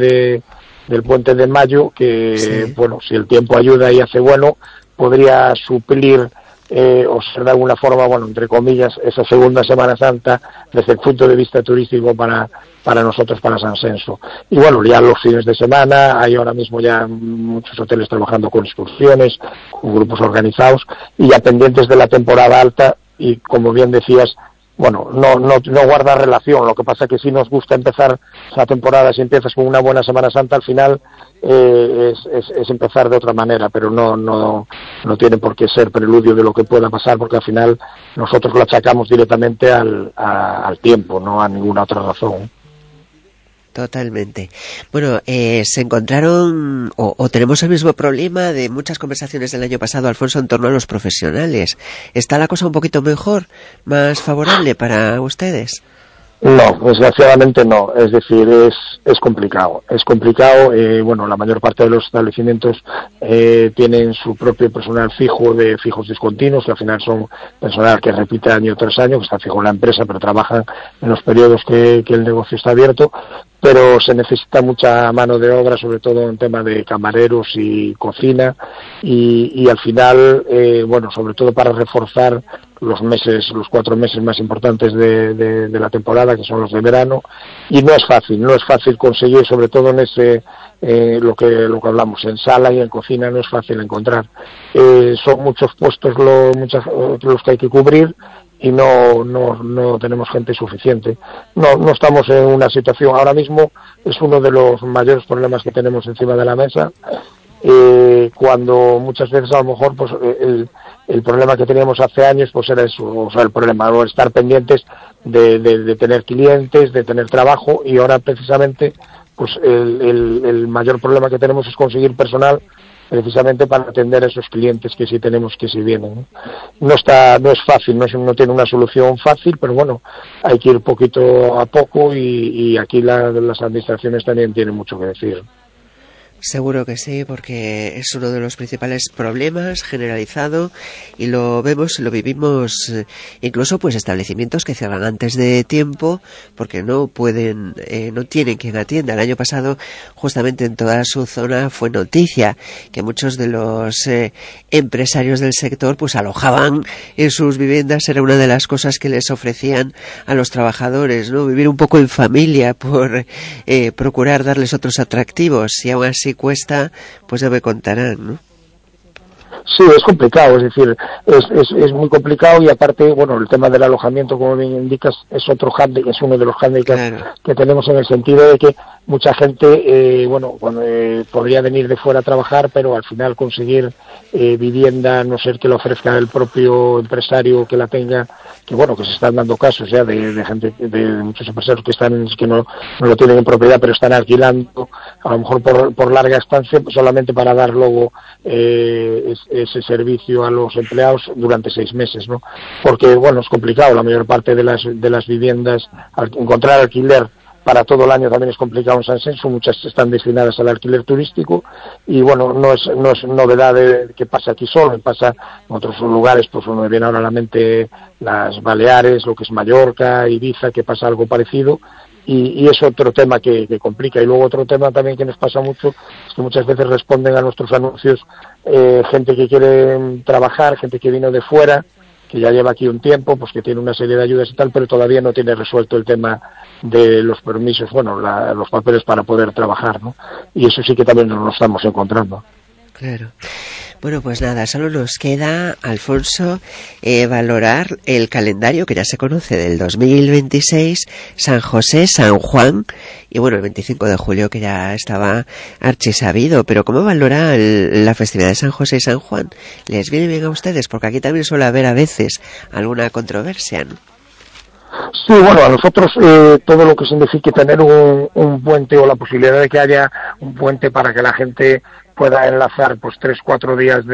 de Mayo, que sí, bueno, si el tiempo ayuda y hace bueno, podría suplir o ser de alguna forma, bueno, entre comillas, esa segunda Semana Santa desde el punto de vista turístico para nosotros, para San Senso. Y bueno, ya los fines de semana hay ahora mismo ya muchos hoteles trabajando con excursiones, con grupos organizados y ya pendientes de la temporada alta. Y como bien decías, bueno, no guarda relación. Lo que pasa es que sí nos gusta empezar la temporada, si empiezas con una buena Semana Santa, al final es empezar de otra manera, pero no tiene por qué ser preludio de lo que pueda pasar, porque al final nosotros lo achacamos directamente al tiempo, no a ninguna otra razón. Totalmente. Bueno, se encontraron o tenemos el mismo problema de muchas conversaciones del año pasado, Alfonso, en torno a los profesionales. ¿Está la cosa un poquito mejor, más favorable para ustedes? No, desgraciadamente no. Es decir, es complicado. Es complicado. Bueno, la mayor parte de los establecimientos tienen su propio personal fijo de fijos discontinuos, que al final son personal que repite año tras año, que está fijo en la empresa, pero trabajan en los periodos que el negocio está abierto. Pero se necesita mucha mano de obra, sobre todo en tema de camareros y cocina, y al final, bueno, sobre todo para reforzar los 4 meses más importantes de la temporada, que son los de verano, y no es fácil conseguir, sobre todo en ese lo que hablamos, en sala y en cocina no es fácil encontrar. Son muchos puestos los que hay que cubrir, y no tenemos gente suficiente. No estamos en una situación, ahora mismo es uno de los mayores problemas que tenemos encima de la mesa, cuando muchas veces a lo mejor pues el problema que teníamos hace años pues era eso, o sea, el problema era estar pendientes de tener clientes, de tener trabajo, y ahora precisamente pues el mayor problema que tenemos es conseguir personal precisamente para atender a esos clientes que sí tenemos, que sí vienen, ¿no? No es fácil, no tiene una solución fácil, pero bueno, hay que ir poquito a poco y aquí las administraciones también tienen mucho que decir. Seguro que sí, porque es uno de los principales problemas generalizado y lo vemos, lo vivimos, incluso pues establecimientos que cierran antes de tiempo porque no pueden, no tienen quien atienda. El año pasado, justamente en toda su zona fue noticia que muchos de los empresarios del sector pues alojaban en sus viviendas, era una de las cosas que les ofrecían a los trabajadores, ¿no? Vivir un poco en familia por procurar darles otros atractivos, y aún así cuesta, pues ya me contarán, ¿no? Sí, es complicado, es decir, es muy complicado, y aparte, bueno, el tema del alojamiento, como bien indicas, es otro hándicap, es uno de los hándicaps, claro, que tenemos, en el sentido de que mucha gente, podría venir de fuera a trabajar, pero al final conseguir vivienda, a no ser que lo ofrezca el propio empresario que la tenga, que bueno, que se están dando casos ya de gente, de muchos empresarios que no lo tienen en propiedad, pero están alquilando, a lo mejor por larga estancia, solamente para dar luego ese servicio a los empleados durante 6 meses, ¿no? Porque bueno, es complicado, la mayor parte de las viviendas, encontrar alquiler para todo el año también es complicado en San Censo, muchas están destinadas al alquiler turístico, y bueno, no es novedad que pasa aquí solo, pasa en otros lugares, pues me viene ahora a la mente las Baleares, lo que es Mallorca, Ibiza, que pasa algo parecido, y es otro tema que complica. Y luego otro tema también que nos pasa mucho es que muchas veces responden a nuestros anuncios gente que quiere trabajar, gente que vino de fuera, que ya lleva aquí un tiempo, pues que tiene una serie de ayudas y tal, pero todavía no tiene resuelto el tema de los permisos, los papeles para poder trabajar, ¿no? Y eso sí que también nos lo estamos encontrando. Claro. Bueno, pues nada, solo nos queda, Alfonso, valorar el calendario que ya se conoce del 2026, San José, San Juan, y bueno, el 25 de julio que ya estaba archisabido, pero ¿cómo valora la festividad de San José y San Juan? ¿Les viene bien a ustedes? Porque aquí también suele haber a veces alguna controversia, ¿no? Sí, bueno, a nosotros todo lo que signifique tener un puente, o la posibilidad de que haya un puente para que la gente pueda enlazar pues 3-4 días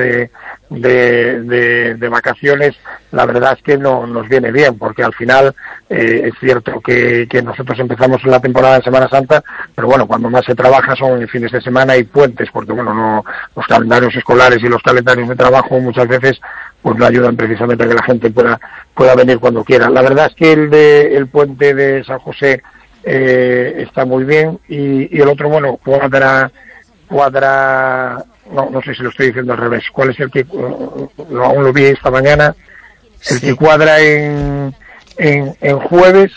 de vacaciones, la verdad es que no nos viene bien, porque al final es cierto que nosotros empezamos la temporada en Semana Santa, pero bueno, cuando más se trabaja son en fines de semana y puentes, porque bueno, no, los calendarios escolares y los calendarios de trabajo muchas veces pues no ayudan precisamente a que la gente pueda venir cuando quiera. La verdad es que el puente de San José está muy bien, y el otro, bueno, no sé si lo estoy diciendo al revés. ¿Cuál es el que aún lo vi esta mañana? El sí, que cuadra en jueves.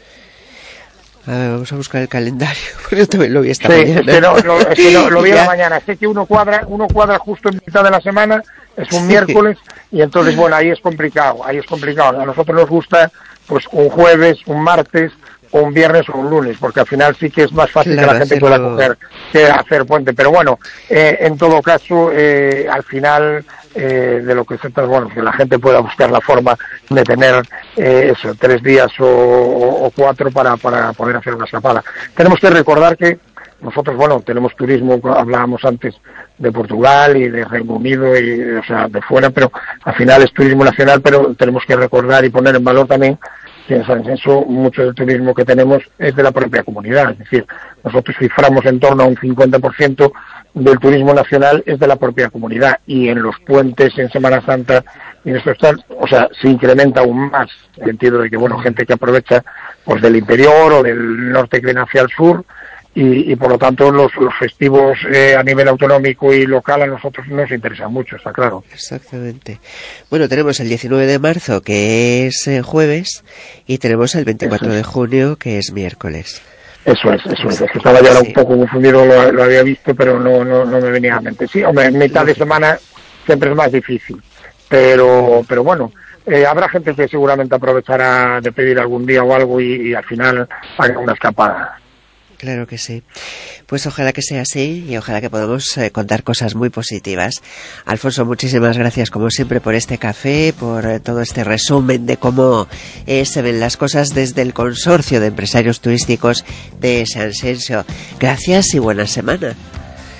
A ver, vamos a buscar el calendario, porque yo también lo vi esta mañana. Es que lo vi esta mañana. Sé que uno cuadra justo en mitad de la semana, es un miércoles, y entonces, bueno, ahí es complicado. A nosotros nos gusta, pues, un jueves, un martes, o un viernes o un lunes, porque al final sí que es más fácil, claro, que la gente pueda coger que hacer puente. Pero bueno, en todo caso, al final de lo que se trata, bueno, que la gente pueda buscar la forma de tener 3 días o 4 para poder hacer una escapada. Tenemos que recordar que nosotros, bueno, tenemos turismo, hablábamos antes de Portugal y de Reino Unido, o sea, de fuera, pero al final es turismo nacional, pero tenemos que recordar y poner en valor también que en San Censo mucho del turismo que tenemos es de la propia comunidad, es decir, nosotros ciframos en torno a un 50% del turismo nacional es de la propia comunidad, y en los puentes, en Semana Santa, y en esto tal, o sea, se incrementa aún más, en el sentido de que, bueno, gente que aprovecha pues del interior o del norte que viene hacia el sur, y por lo tanto los festivos a nivel autonómico y local a nosotros nos interesan mucho, está claro. Exactamente. Bueno, tenemos el 19 de marzo, que es jueves, y tenemos el 24 de junio, que es miércoles. Eso es. Es que estaba ya un poco confundido, lo había visto, pero no me venía a la mente. Sí, hombre, en mitad de semana siempre es más difícil, pero bueno, habrá gente que seguramente aprovechará de pedir algún día o algo y al final haga una escapada. Claro que sí. Pues ojalá que sea así, y ojalá que podamos contar cosas muy positivas. Alfonso, muchísimas gracias como siempre por este café, por todo este resumen de cómo se ven las cosas desde el Consorcio de Empresarios Turísticos de San Censo. Gracias y buena semana.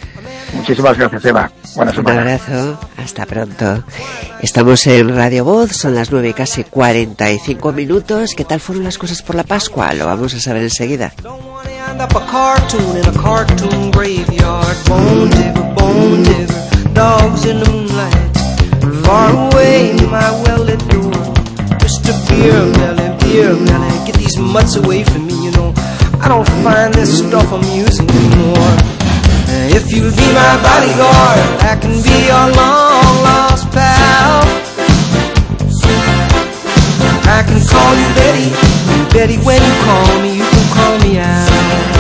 Muchísimas gracias, Eva. Buena Un semana. abrazo, hasta pronto. Estamos en Radio Voz, son las 9 y casi 45 minutos. ¿Qué tal fueron las cosas por la Pascua? Lo vamos a saber enseguida. End up a cartoon in a cartoon graveyard. Bone digger, dogs in the moonlight. Far away, my well-lit door. Mr. Beer Melly, get these mutts away from me, you know. I don't find this stuff amusing anymore. If you'll be my bodyguard, I can be your long-lost pal. I can call you Betty, and Betty, when you call me, you can call me out.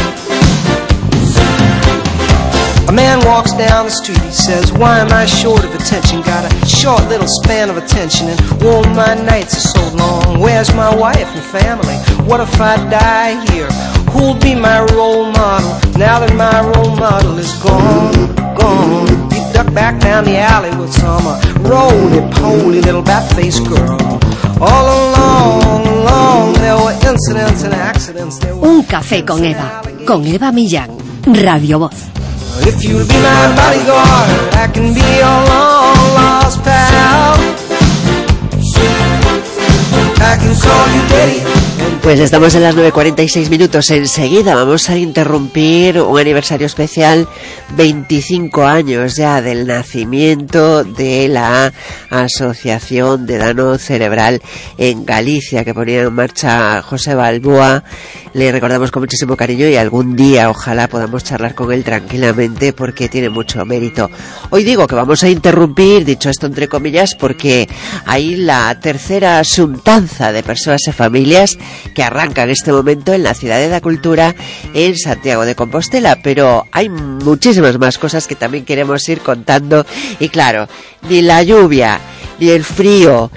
A man walks down the street, he says, why am I short of attention? Got a short little span of attention, and oh, my nights are so long. Where's my wife and family? What if I die here? Who'll be my role model now that my role model is gone? He ducked back down the alley with some roly-poly little bat-faced girl. All along, there were incidents and accidents. Un café con Eva Millán, Radio Voz. If you'll be my bodyguard, I can be your long-lost pal. I can call you Betty. Pues estamos en las 9:46 minutos. Enseguida vamos a interrumpir un aniversario especial, 25 años ya del nacimiento de la Asociación de Daño Cerebral en Galicia, que ponía en marcha José Balboa. Le recordamos con muchísimo cariño y algún día ojalá podamos charlar con él tranquilamente, porque tiene mucho mérito. Hoy digo que vamos a interrumpir, dicho esto entre comillas, porque hay la tercera asuntanza de persoas e familias que arranca en este momento en la Ciudad de la Cultura en Santiago de Compostela, pero hay muchísimas más cosas que también queremos ir contando. Y claro, ni la lluvia, ni el frío,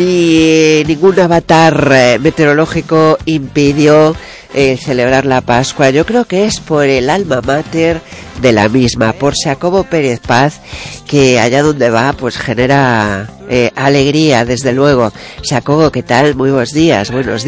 ni ningún avatar meteorológico impidió celebrar la Pascua. Yo creo que es por el alma mater de la misma, por Xacobo Pérez Paz, que allá donde va pues genera alegría, desde luego. Xacobo, ¿qué tal? Muy buenos días. Buenos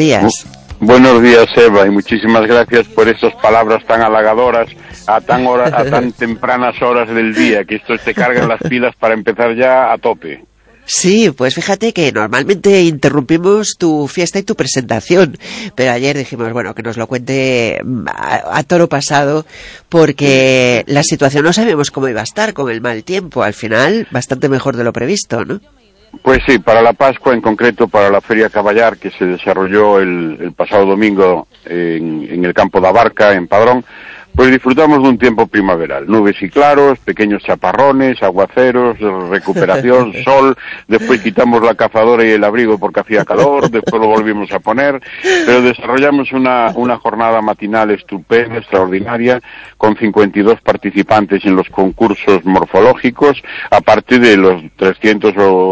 días, Eva, y muchísimas gracias por estas palabras tan halagadoras a tan tempranas horas del día, que esto te cargan las pilas para empezar ya a tope. Sí, pues fíjate que normalmente interrumpimos tu fiesta y tu presentación, pero ayer dijimos, bueno, que nos lo cuente a toro pasado, porque la situación no sabíamos cómo iba a estar con el mal tiempo. Al final, bastante mejor de lo previsto, ¿no? Pues sí, para la Pascua, en concreto para la Feria Caballar, que se desarrolló el pasado domingo en el campo de Abarca, en Padrón, pues disfrutamos de un tiempo primaveral, nubes y claros, pequeños chaparrones, aguaceros, recuperación, sol, después quitamos la cazadora y el abrigo porque hacía calor, después lo volvimos a poner, pero desarrollamos una jornada matinal estupenda, extraordinaria, con 52 participantes en los concursos morfológicos, aparte de los 300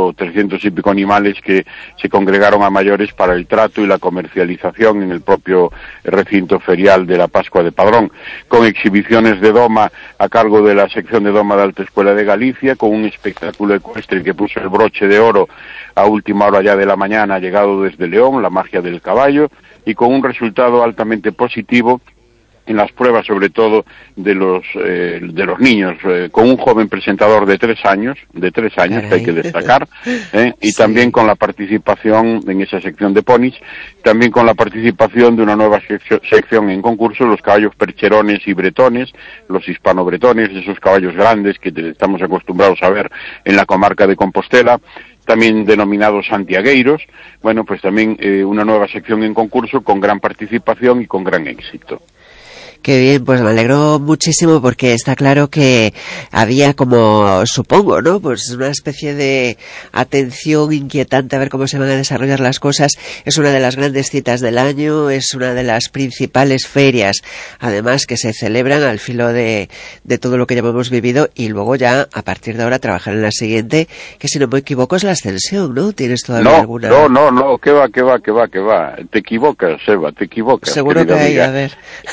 y pico animales que se congregaron a mayores para el trato y la comercialización en el propio recinto ferial de la Pascua de Padrón, con exhibiciones de doma a cargo de la sección de doma de Alta Escuela de Galicia, con un espectáculo ecuestre que puso el broche de oro a última hora ya de la mañana, llegado desde León, la magia del caballo, y con un resultado altamente positivo en las pruebas, sobre todo de los niños, con un joven presentador de 3 años, que hay que destacar, y sí, también con la participación en esa sección de ponis, también con la participación de una nueva sección en concurso, los caballos percherones y bretones, los hispano-bretones, esos caballos grandes que estamos acostumbrados a ver en la comarca de Compostela, también denominados santiagueiros. Bueno, pues también una nueva sección en concurso con gran participación y con gran éxito. Qué bien, pues me alegro muchísimo, porque está claro que había, como supongo, ¿no?, pues una especie de atención inquietante a ver cómo se van a desarrollar las cosas. Es una de las grandes citas del año, es una de las principales ferias, además, que se celebran al filo de todo lo que ya hemos vivido, y luego ya, a partir de ahora, trabajar en la siguiente, que si no me equivoco es la Ascensión, ¿no? ¿Tienes todavía alguna? No, que va. Te equivocas, Eva, te equivocas. Seguro que hay, amiga. a ver. Es este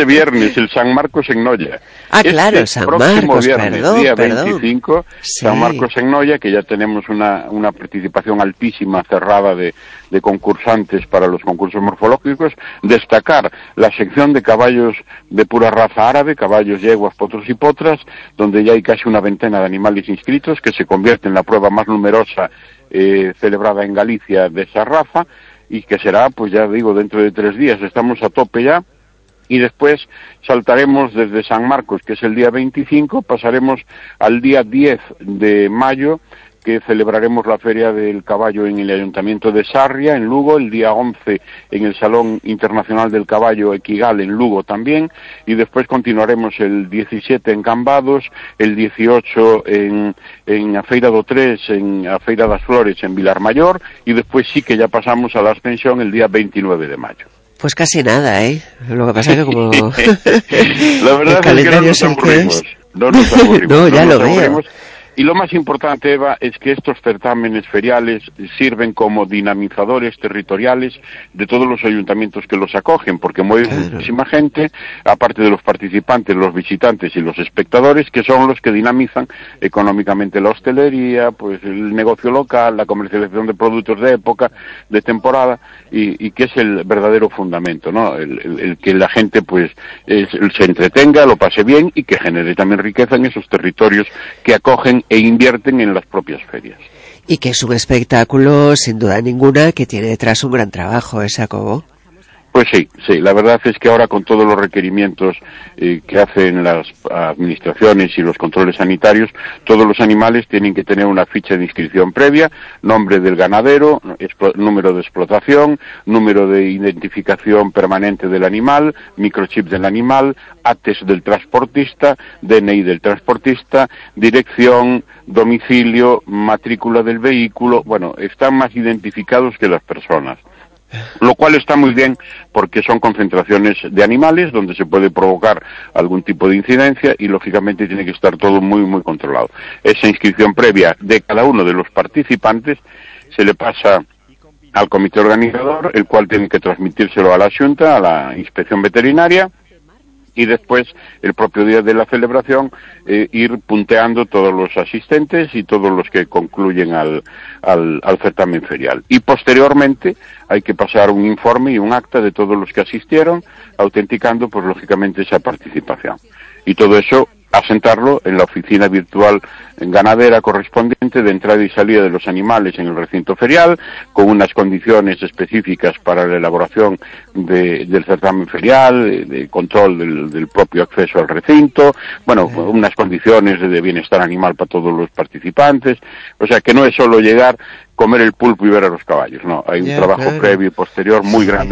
viernes, el San Marcos en Noya. Ah, claro, San próximo Marcos, viernes, día 25, Sí. San Marcos en Noya, que ya tenemos una participación altísima, cerrada de concursantes para los concursos morfológicos. Destacar la sección de caballos de pura raza árabe, caballos, yeguas, potros y potras, donde ya hay casi una veintena de animales inscritos, que se convierte en la prueba más numerosa celebrada en Galicia de esa raza, y que será, pues ya digo, dentro de 3 días. Estamos a tope ya. Y después saltaremos desde San Marcos, que es el día 25, pasaremos al día 10 de mayo, que celebraremos la Feria del Caballo en el Ayuntamiento de Sarria, en Lugo, el día 11 en el Salón Internacional del Caballo Equigal, en Lugo también, y después continuaremos el 17 en Cambados, el 18 en a Feira do Tres, en a Feira das Flores, en Vilar Mayor, y después sí que ya pasamos a la Ascensión el día 29 de mayo. Pues casi nada, ¿eh? Lo que pasa es que como... La verdad el es que no nos aburrimos. No nos aburrimos. No, ya no lo nos veo. aburrimos. Y lo más importante, Eva, es que estos certámenes feriales sirven como dinamizadores territoriales de todos los ayuntamientos que los acogen, porque mueven muchísima gente, aparte de los participantes, los visitantes y los espectadores, que son los que dinamizan económicamente la hostelería, pues el negocio local, la comercialización de productos de época, de temporada, y que es el verdadero fundamento, ¿no? El que la gente pues se entretenga, lo pase bien y que genere también riqueza en esos territorios que acogen e invierten en las propias ferias. Y que es un espectáculo, sin duda ninguna, que tiene detrás un gran trabajo, ¿eh, Jacobo? Pues sí, la verdad es que ahora con todos los requerimientos que hacen las administraciones y los controles sanitarios, todos los animales tienen que tener una ficha de inscripción previa, nombre del ganadero, número de explotación, número de identificación permanente del animal, microchip del animal, ATES del transportista, DNI del transportista, dirección, domicilio, matrícula del vehículo. Bueno, están más identificados que las personas. Lo cual está muy bien porque son concentraciones de animales donde se puede provocar algún tipo de incidencia y lógicamente tiene que estar todo muy muy controlado. Esa inscripción previa de cada uno de los participantes se le pasa al comité organizador, el cual tiene que transmitírselo a la Xunta, a la inspección veterinaria, y después, el propio día de la celebración, ir punteando todos los asistentes y todos los que concluyen al certamen ferial. Y posteriormente hay que pasar un informe y un acta de todos los que asistieron, autenticando, pues lógicamente, esa participación. Y todo eso, asentarlo en la oficina virtual ganadera correspondiente de entrada y salida de los animales en el recinto ferial, con unas condiciones específicas para la elaboración del certamen ferial, de control del propio acceso al recinto, bueno, unas condiciones de bienestar animal para todos los participantes. O sea, que no es solo llegar, comer el pulpo y ver a los caballos, no, hay un trabajo previo y posterior muy grande,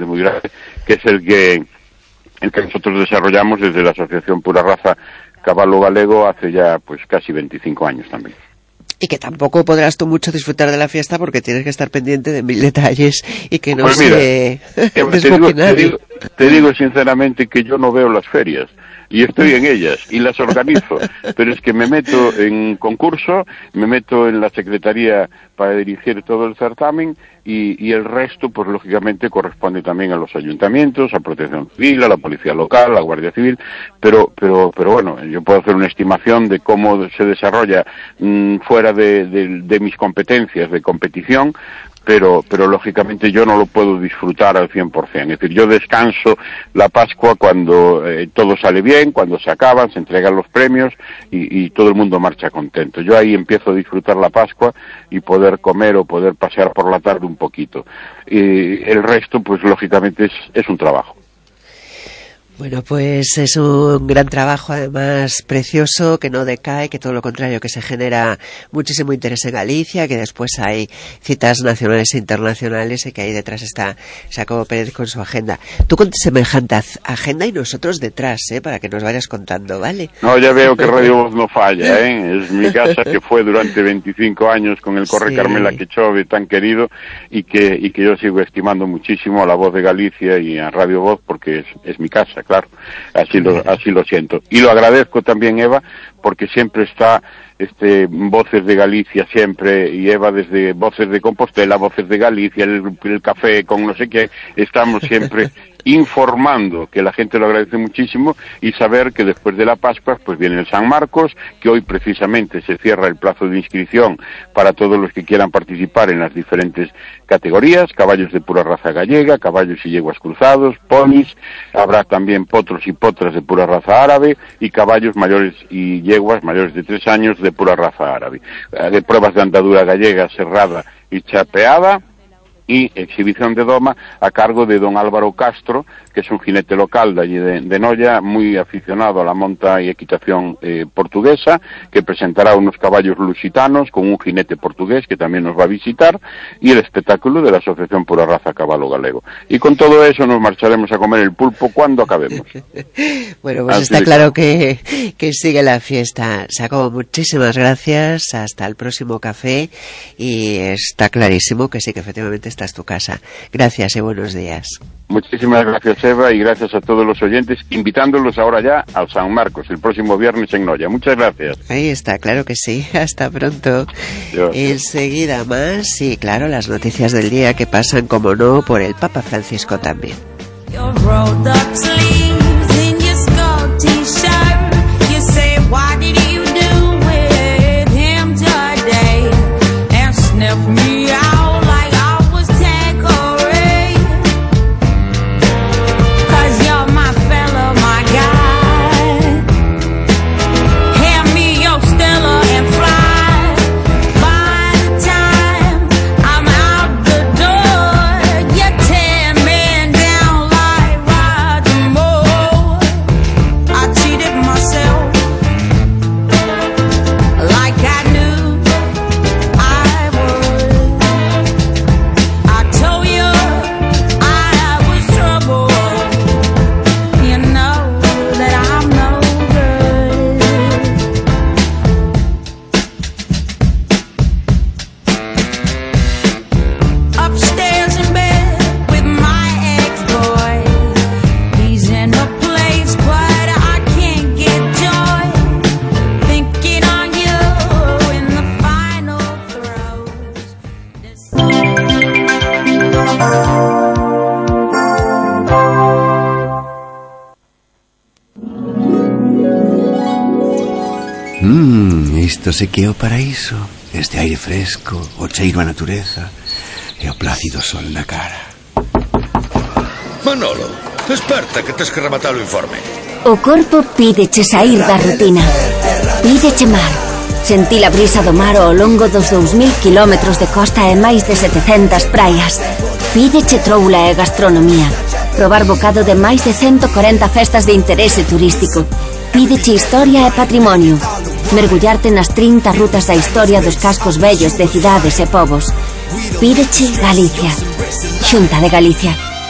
que es el que nosotros desarrollamos desde la Asociación Pura Raza Caballo Galego hace ya pues casi 25 años también. Y que tampoco podrás tú mucho disfrutar de la fiesta porque tienes que estar pendiente de 1000 detalles y que no pues se desboque nadie. Te digo sinceramente que yo no veo las ferias y estoy en ellas y las organizo, pero es que me meto en concurso, me meto en la secretaría para dirigir todo el certamen y el resto, pues lógicamente corresponde también a los ayuntamientos, a Protección Civil, a la Policía Local, a la Guardia Civil, pero bueno, yo puedo hacer una estimación de cómo se desarrolla fuera de mis competencias de competición, pero lógicamente yo no lo puedo disfrutar al 100%. Es decir, yo descanso la Pascua cuando todo sale bien, cuando se acaban, se entregan los premios y todo el mundo marcha contento. Yo ahí empiezo a disfrutar la Pascua y poder comer o poder pasear por la tarde un poquito. Y el resto, pues lógicamente es un trabajo. Bueno, pues es un gran trabajo, además precioso, que no decae, que todo lo contrario, que se genera muchísimo interés en Galicia, que después hay citas nacionales e internacionales y que ahí detrás está Jacobo Pérez con su agenda. Tú con semejante agenda y nosotros detrás, para que nos vayas contando, ¿vale? No, ya veo que Radio Voz no falla, Es mi casa que fue durante 25 años con el Corre Carmela que chove tan querido y que yo sigo estimando muchísimo a La Voz de Galicia y a Radio Voz porque es mi casa. Claro, así lo siento. Y lo agradezco también, Eva, porque siempre está Voces de Galicia siempre, y Eva desde Voces de Compostela, Voces de Galicia, el café con no sé qué, estamos siempre informando, que la gente lo agradece muchísimo, y saber que después de la Pascua pues viene el San Marcos, que hoy precisamente se cierra el plazo de inscripción para todos los que quieran participar en las diferentes categorías, caballos de pura raza gallega, caballos y yeguas cruzados, ponis, habrá también potros y potras de pura raza árabe, y caballos mayores y yeguas mayores de 3 años de pura raza árabe. De pruebas de andadura gallega, serrada y chapeada, y exhibición de doma a cargo de don Álvaro Castro, que es un jinete local de allí de Noia, muy aficionado a la monta y equitación portuguesa, que presentará unos caballos lusitanos con un jinete portugués que también nos va a visitar, y el espectáculo de la Asociación Pura Raza Caballo Galego. Y con todo eso nos marcharemos a comer el pulpo cuando acabemos. Bueno, pues está claro que sigue la fiesta. Saco, muchísimas gracias, hasta el próximo café, y está clarísimo que sí, que efectivamente esta es tu casa. Gracias y buenos días. Muchísimas gracias, Eva, y gracias a todos los oyentes, invitándolos ahora ya al San Marcos, el próximo viernes en Noia. Muchas gracias. Ahí está, claro que sí. Hasta pronto. Dios. Enseguida más, y claro, las noticias del día que pasan, como no, por el Papa Francisco también. Isto se que é o paraíso. Este aire fresco, o cheiro a natureza e o plácido sol na cara. Manolo, desperta que tes que rematar o informe. O corpo pídeche saír da rutina. Pídeche mar. Sentir a brisa do mar ao longo dos 2000 kilómetros de costa e máis de 700 praias. Pídeche troula e gastronomía. Probar bocado de máis de 140 festas de interese turístico. Pídeche historia e patrimonio. Mergullarte nas 30 rutas da historia dos cascos vellos de cidades e povos. Pídeche Galicia. Xunta de Galicia.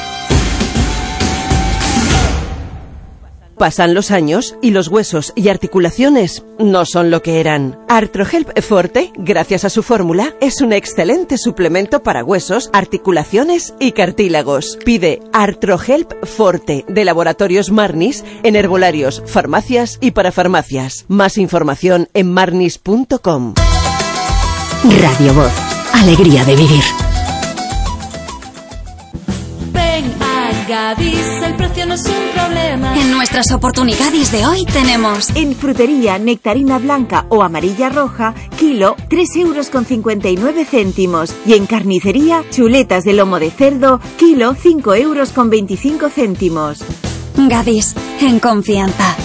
Pasan los años y los huesos y articulaciones no son lo que eran. Artrohelp Forte, gracias a su fórmula, es un excelente suplemento para huesos, articulaciones y cartílagos. Pide Artrohelp Forte de Laboratorios Marnis en herbolarios, farmacias y parafarmacias. Más información en marnis.com. Radio Voz. Alegría de vivir. Gadis, el precio no es un problema. En nuestras oportunidades de hoy tenemos en frutería nectarina blanca o amarilla roja, kilo 3,59 €. Y en carnicería, chuletas de lomo de cerdo, kilo 5,25 €. Gadis, en confianza.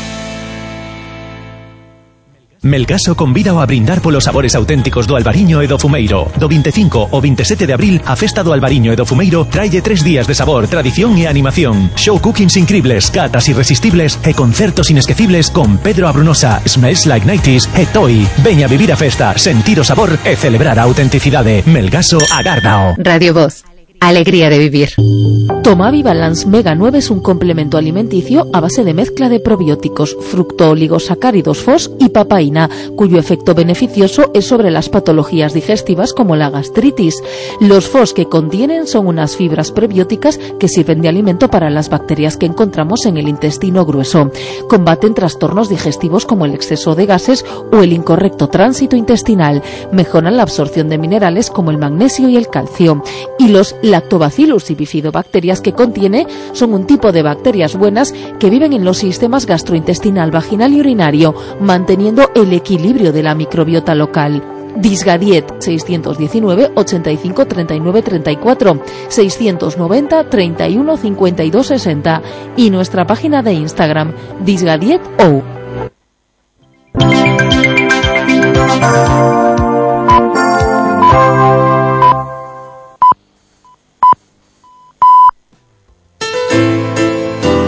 Melgaso convida a brindar polos sabores auténticos do Albariño e do Fumeiro. Do 25 ao 27 de abril, a festa do Albariño e do Fumeiro traille 3 días de sabor, tradición e animación. Show cookings increíbles, catas irresistibles e concertos inesquecibles con Pedro Abrunosa, Smells Like 90s e Toy. Veña vivir a festa, sentir o sabor e celebrar a autenticidade. Melgaso agárdao. Radio Voz. alegría de vivir. Tomavi Balance Mega 9 es un complemento alimenticio a base de mezcla de probióticos, fructooligosacáridos FOS y papaína, cuyo efecto beneficioso es sobre las patologías digestivas como la gastritis. Los FOS que contienen son unas fibras prebióticas que sirven de alimento para las bacterias que encontramos en el intestino grueso. Combaten trastornos digestivos como el exceso de gases o el incorrecto tránsito intestinal. Mejoran la absorción de minerales como el magnesio y el calcio. Y los lactobacillus y bifidobacterias que contiene son un tipo de bacterias buenas que viven en los sistemas gastrointestinal, vaginal y urinario, manteniendo el equilibrio de la microbiota local. Disgadiet 619 85 39 34 690 31 52 60 y nuestra página de Instagram Disgadiet O.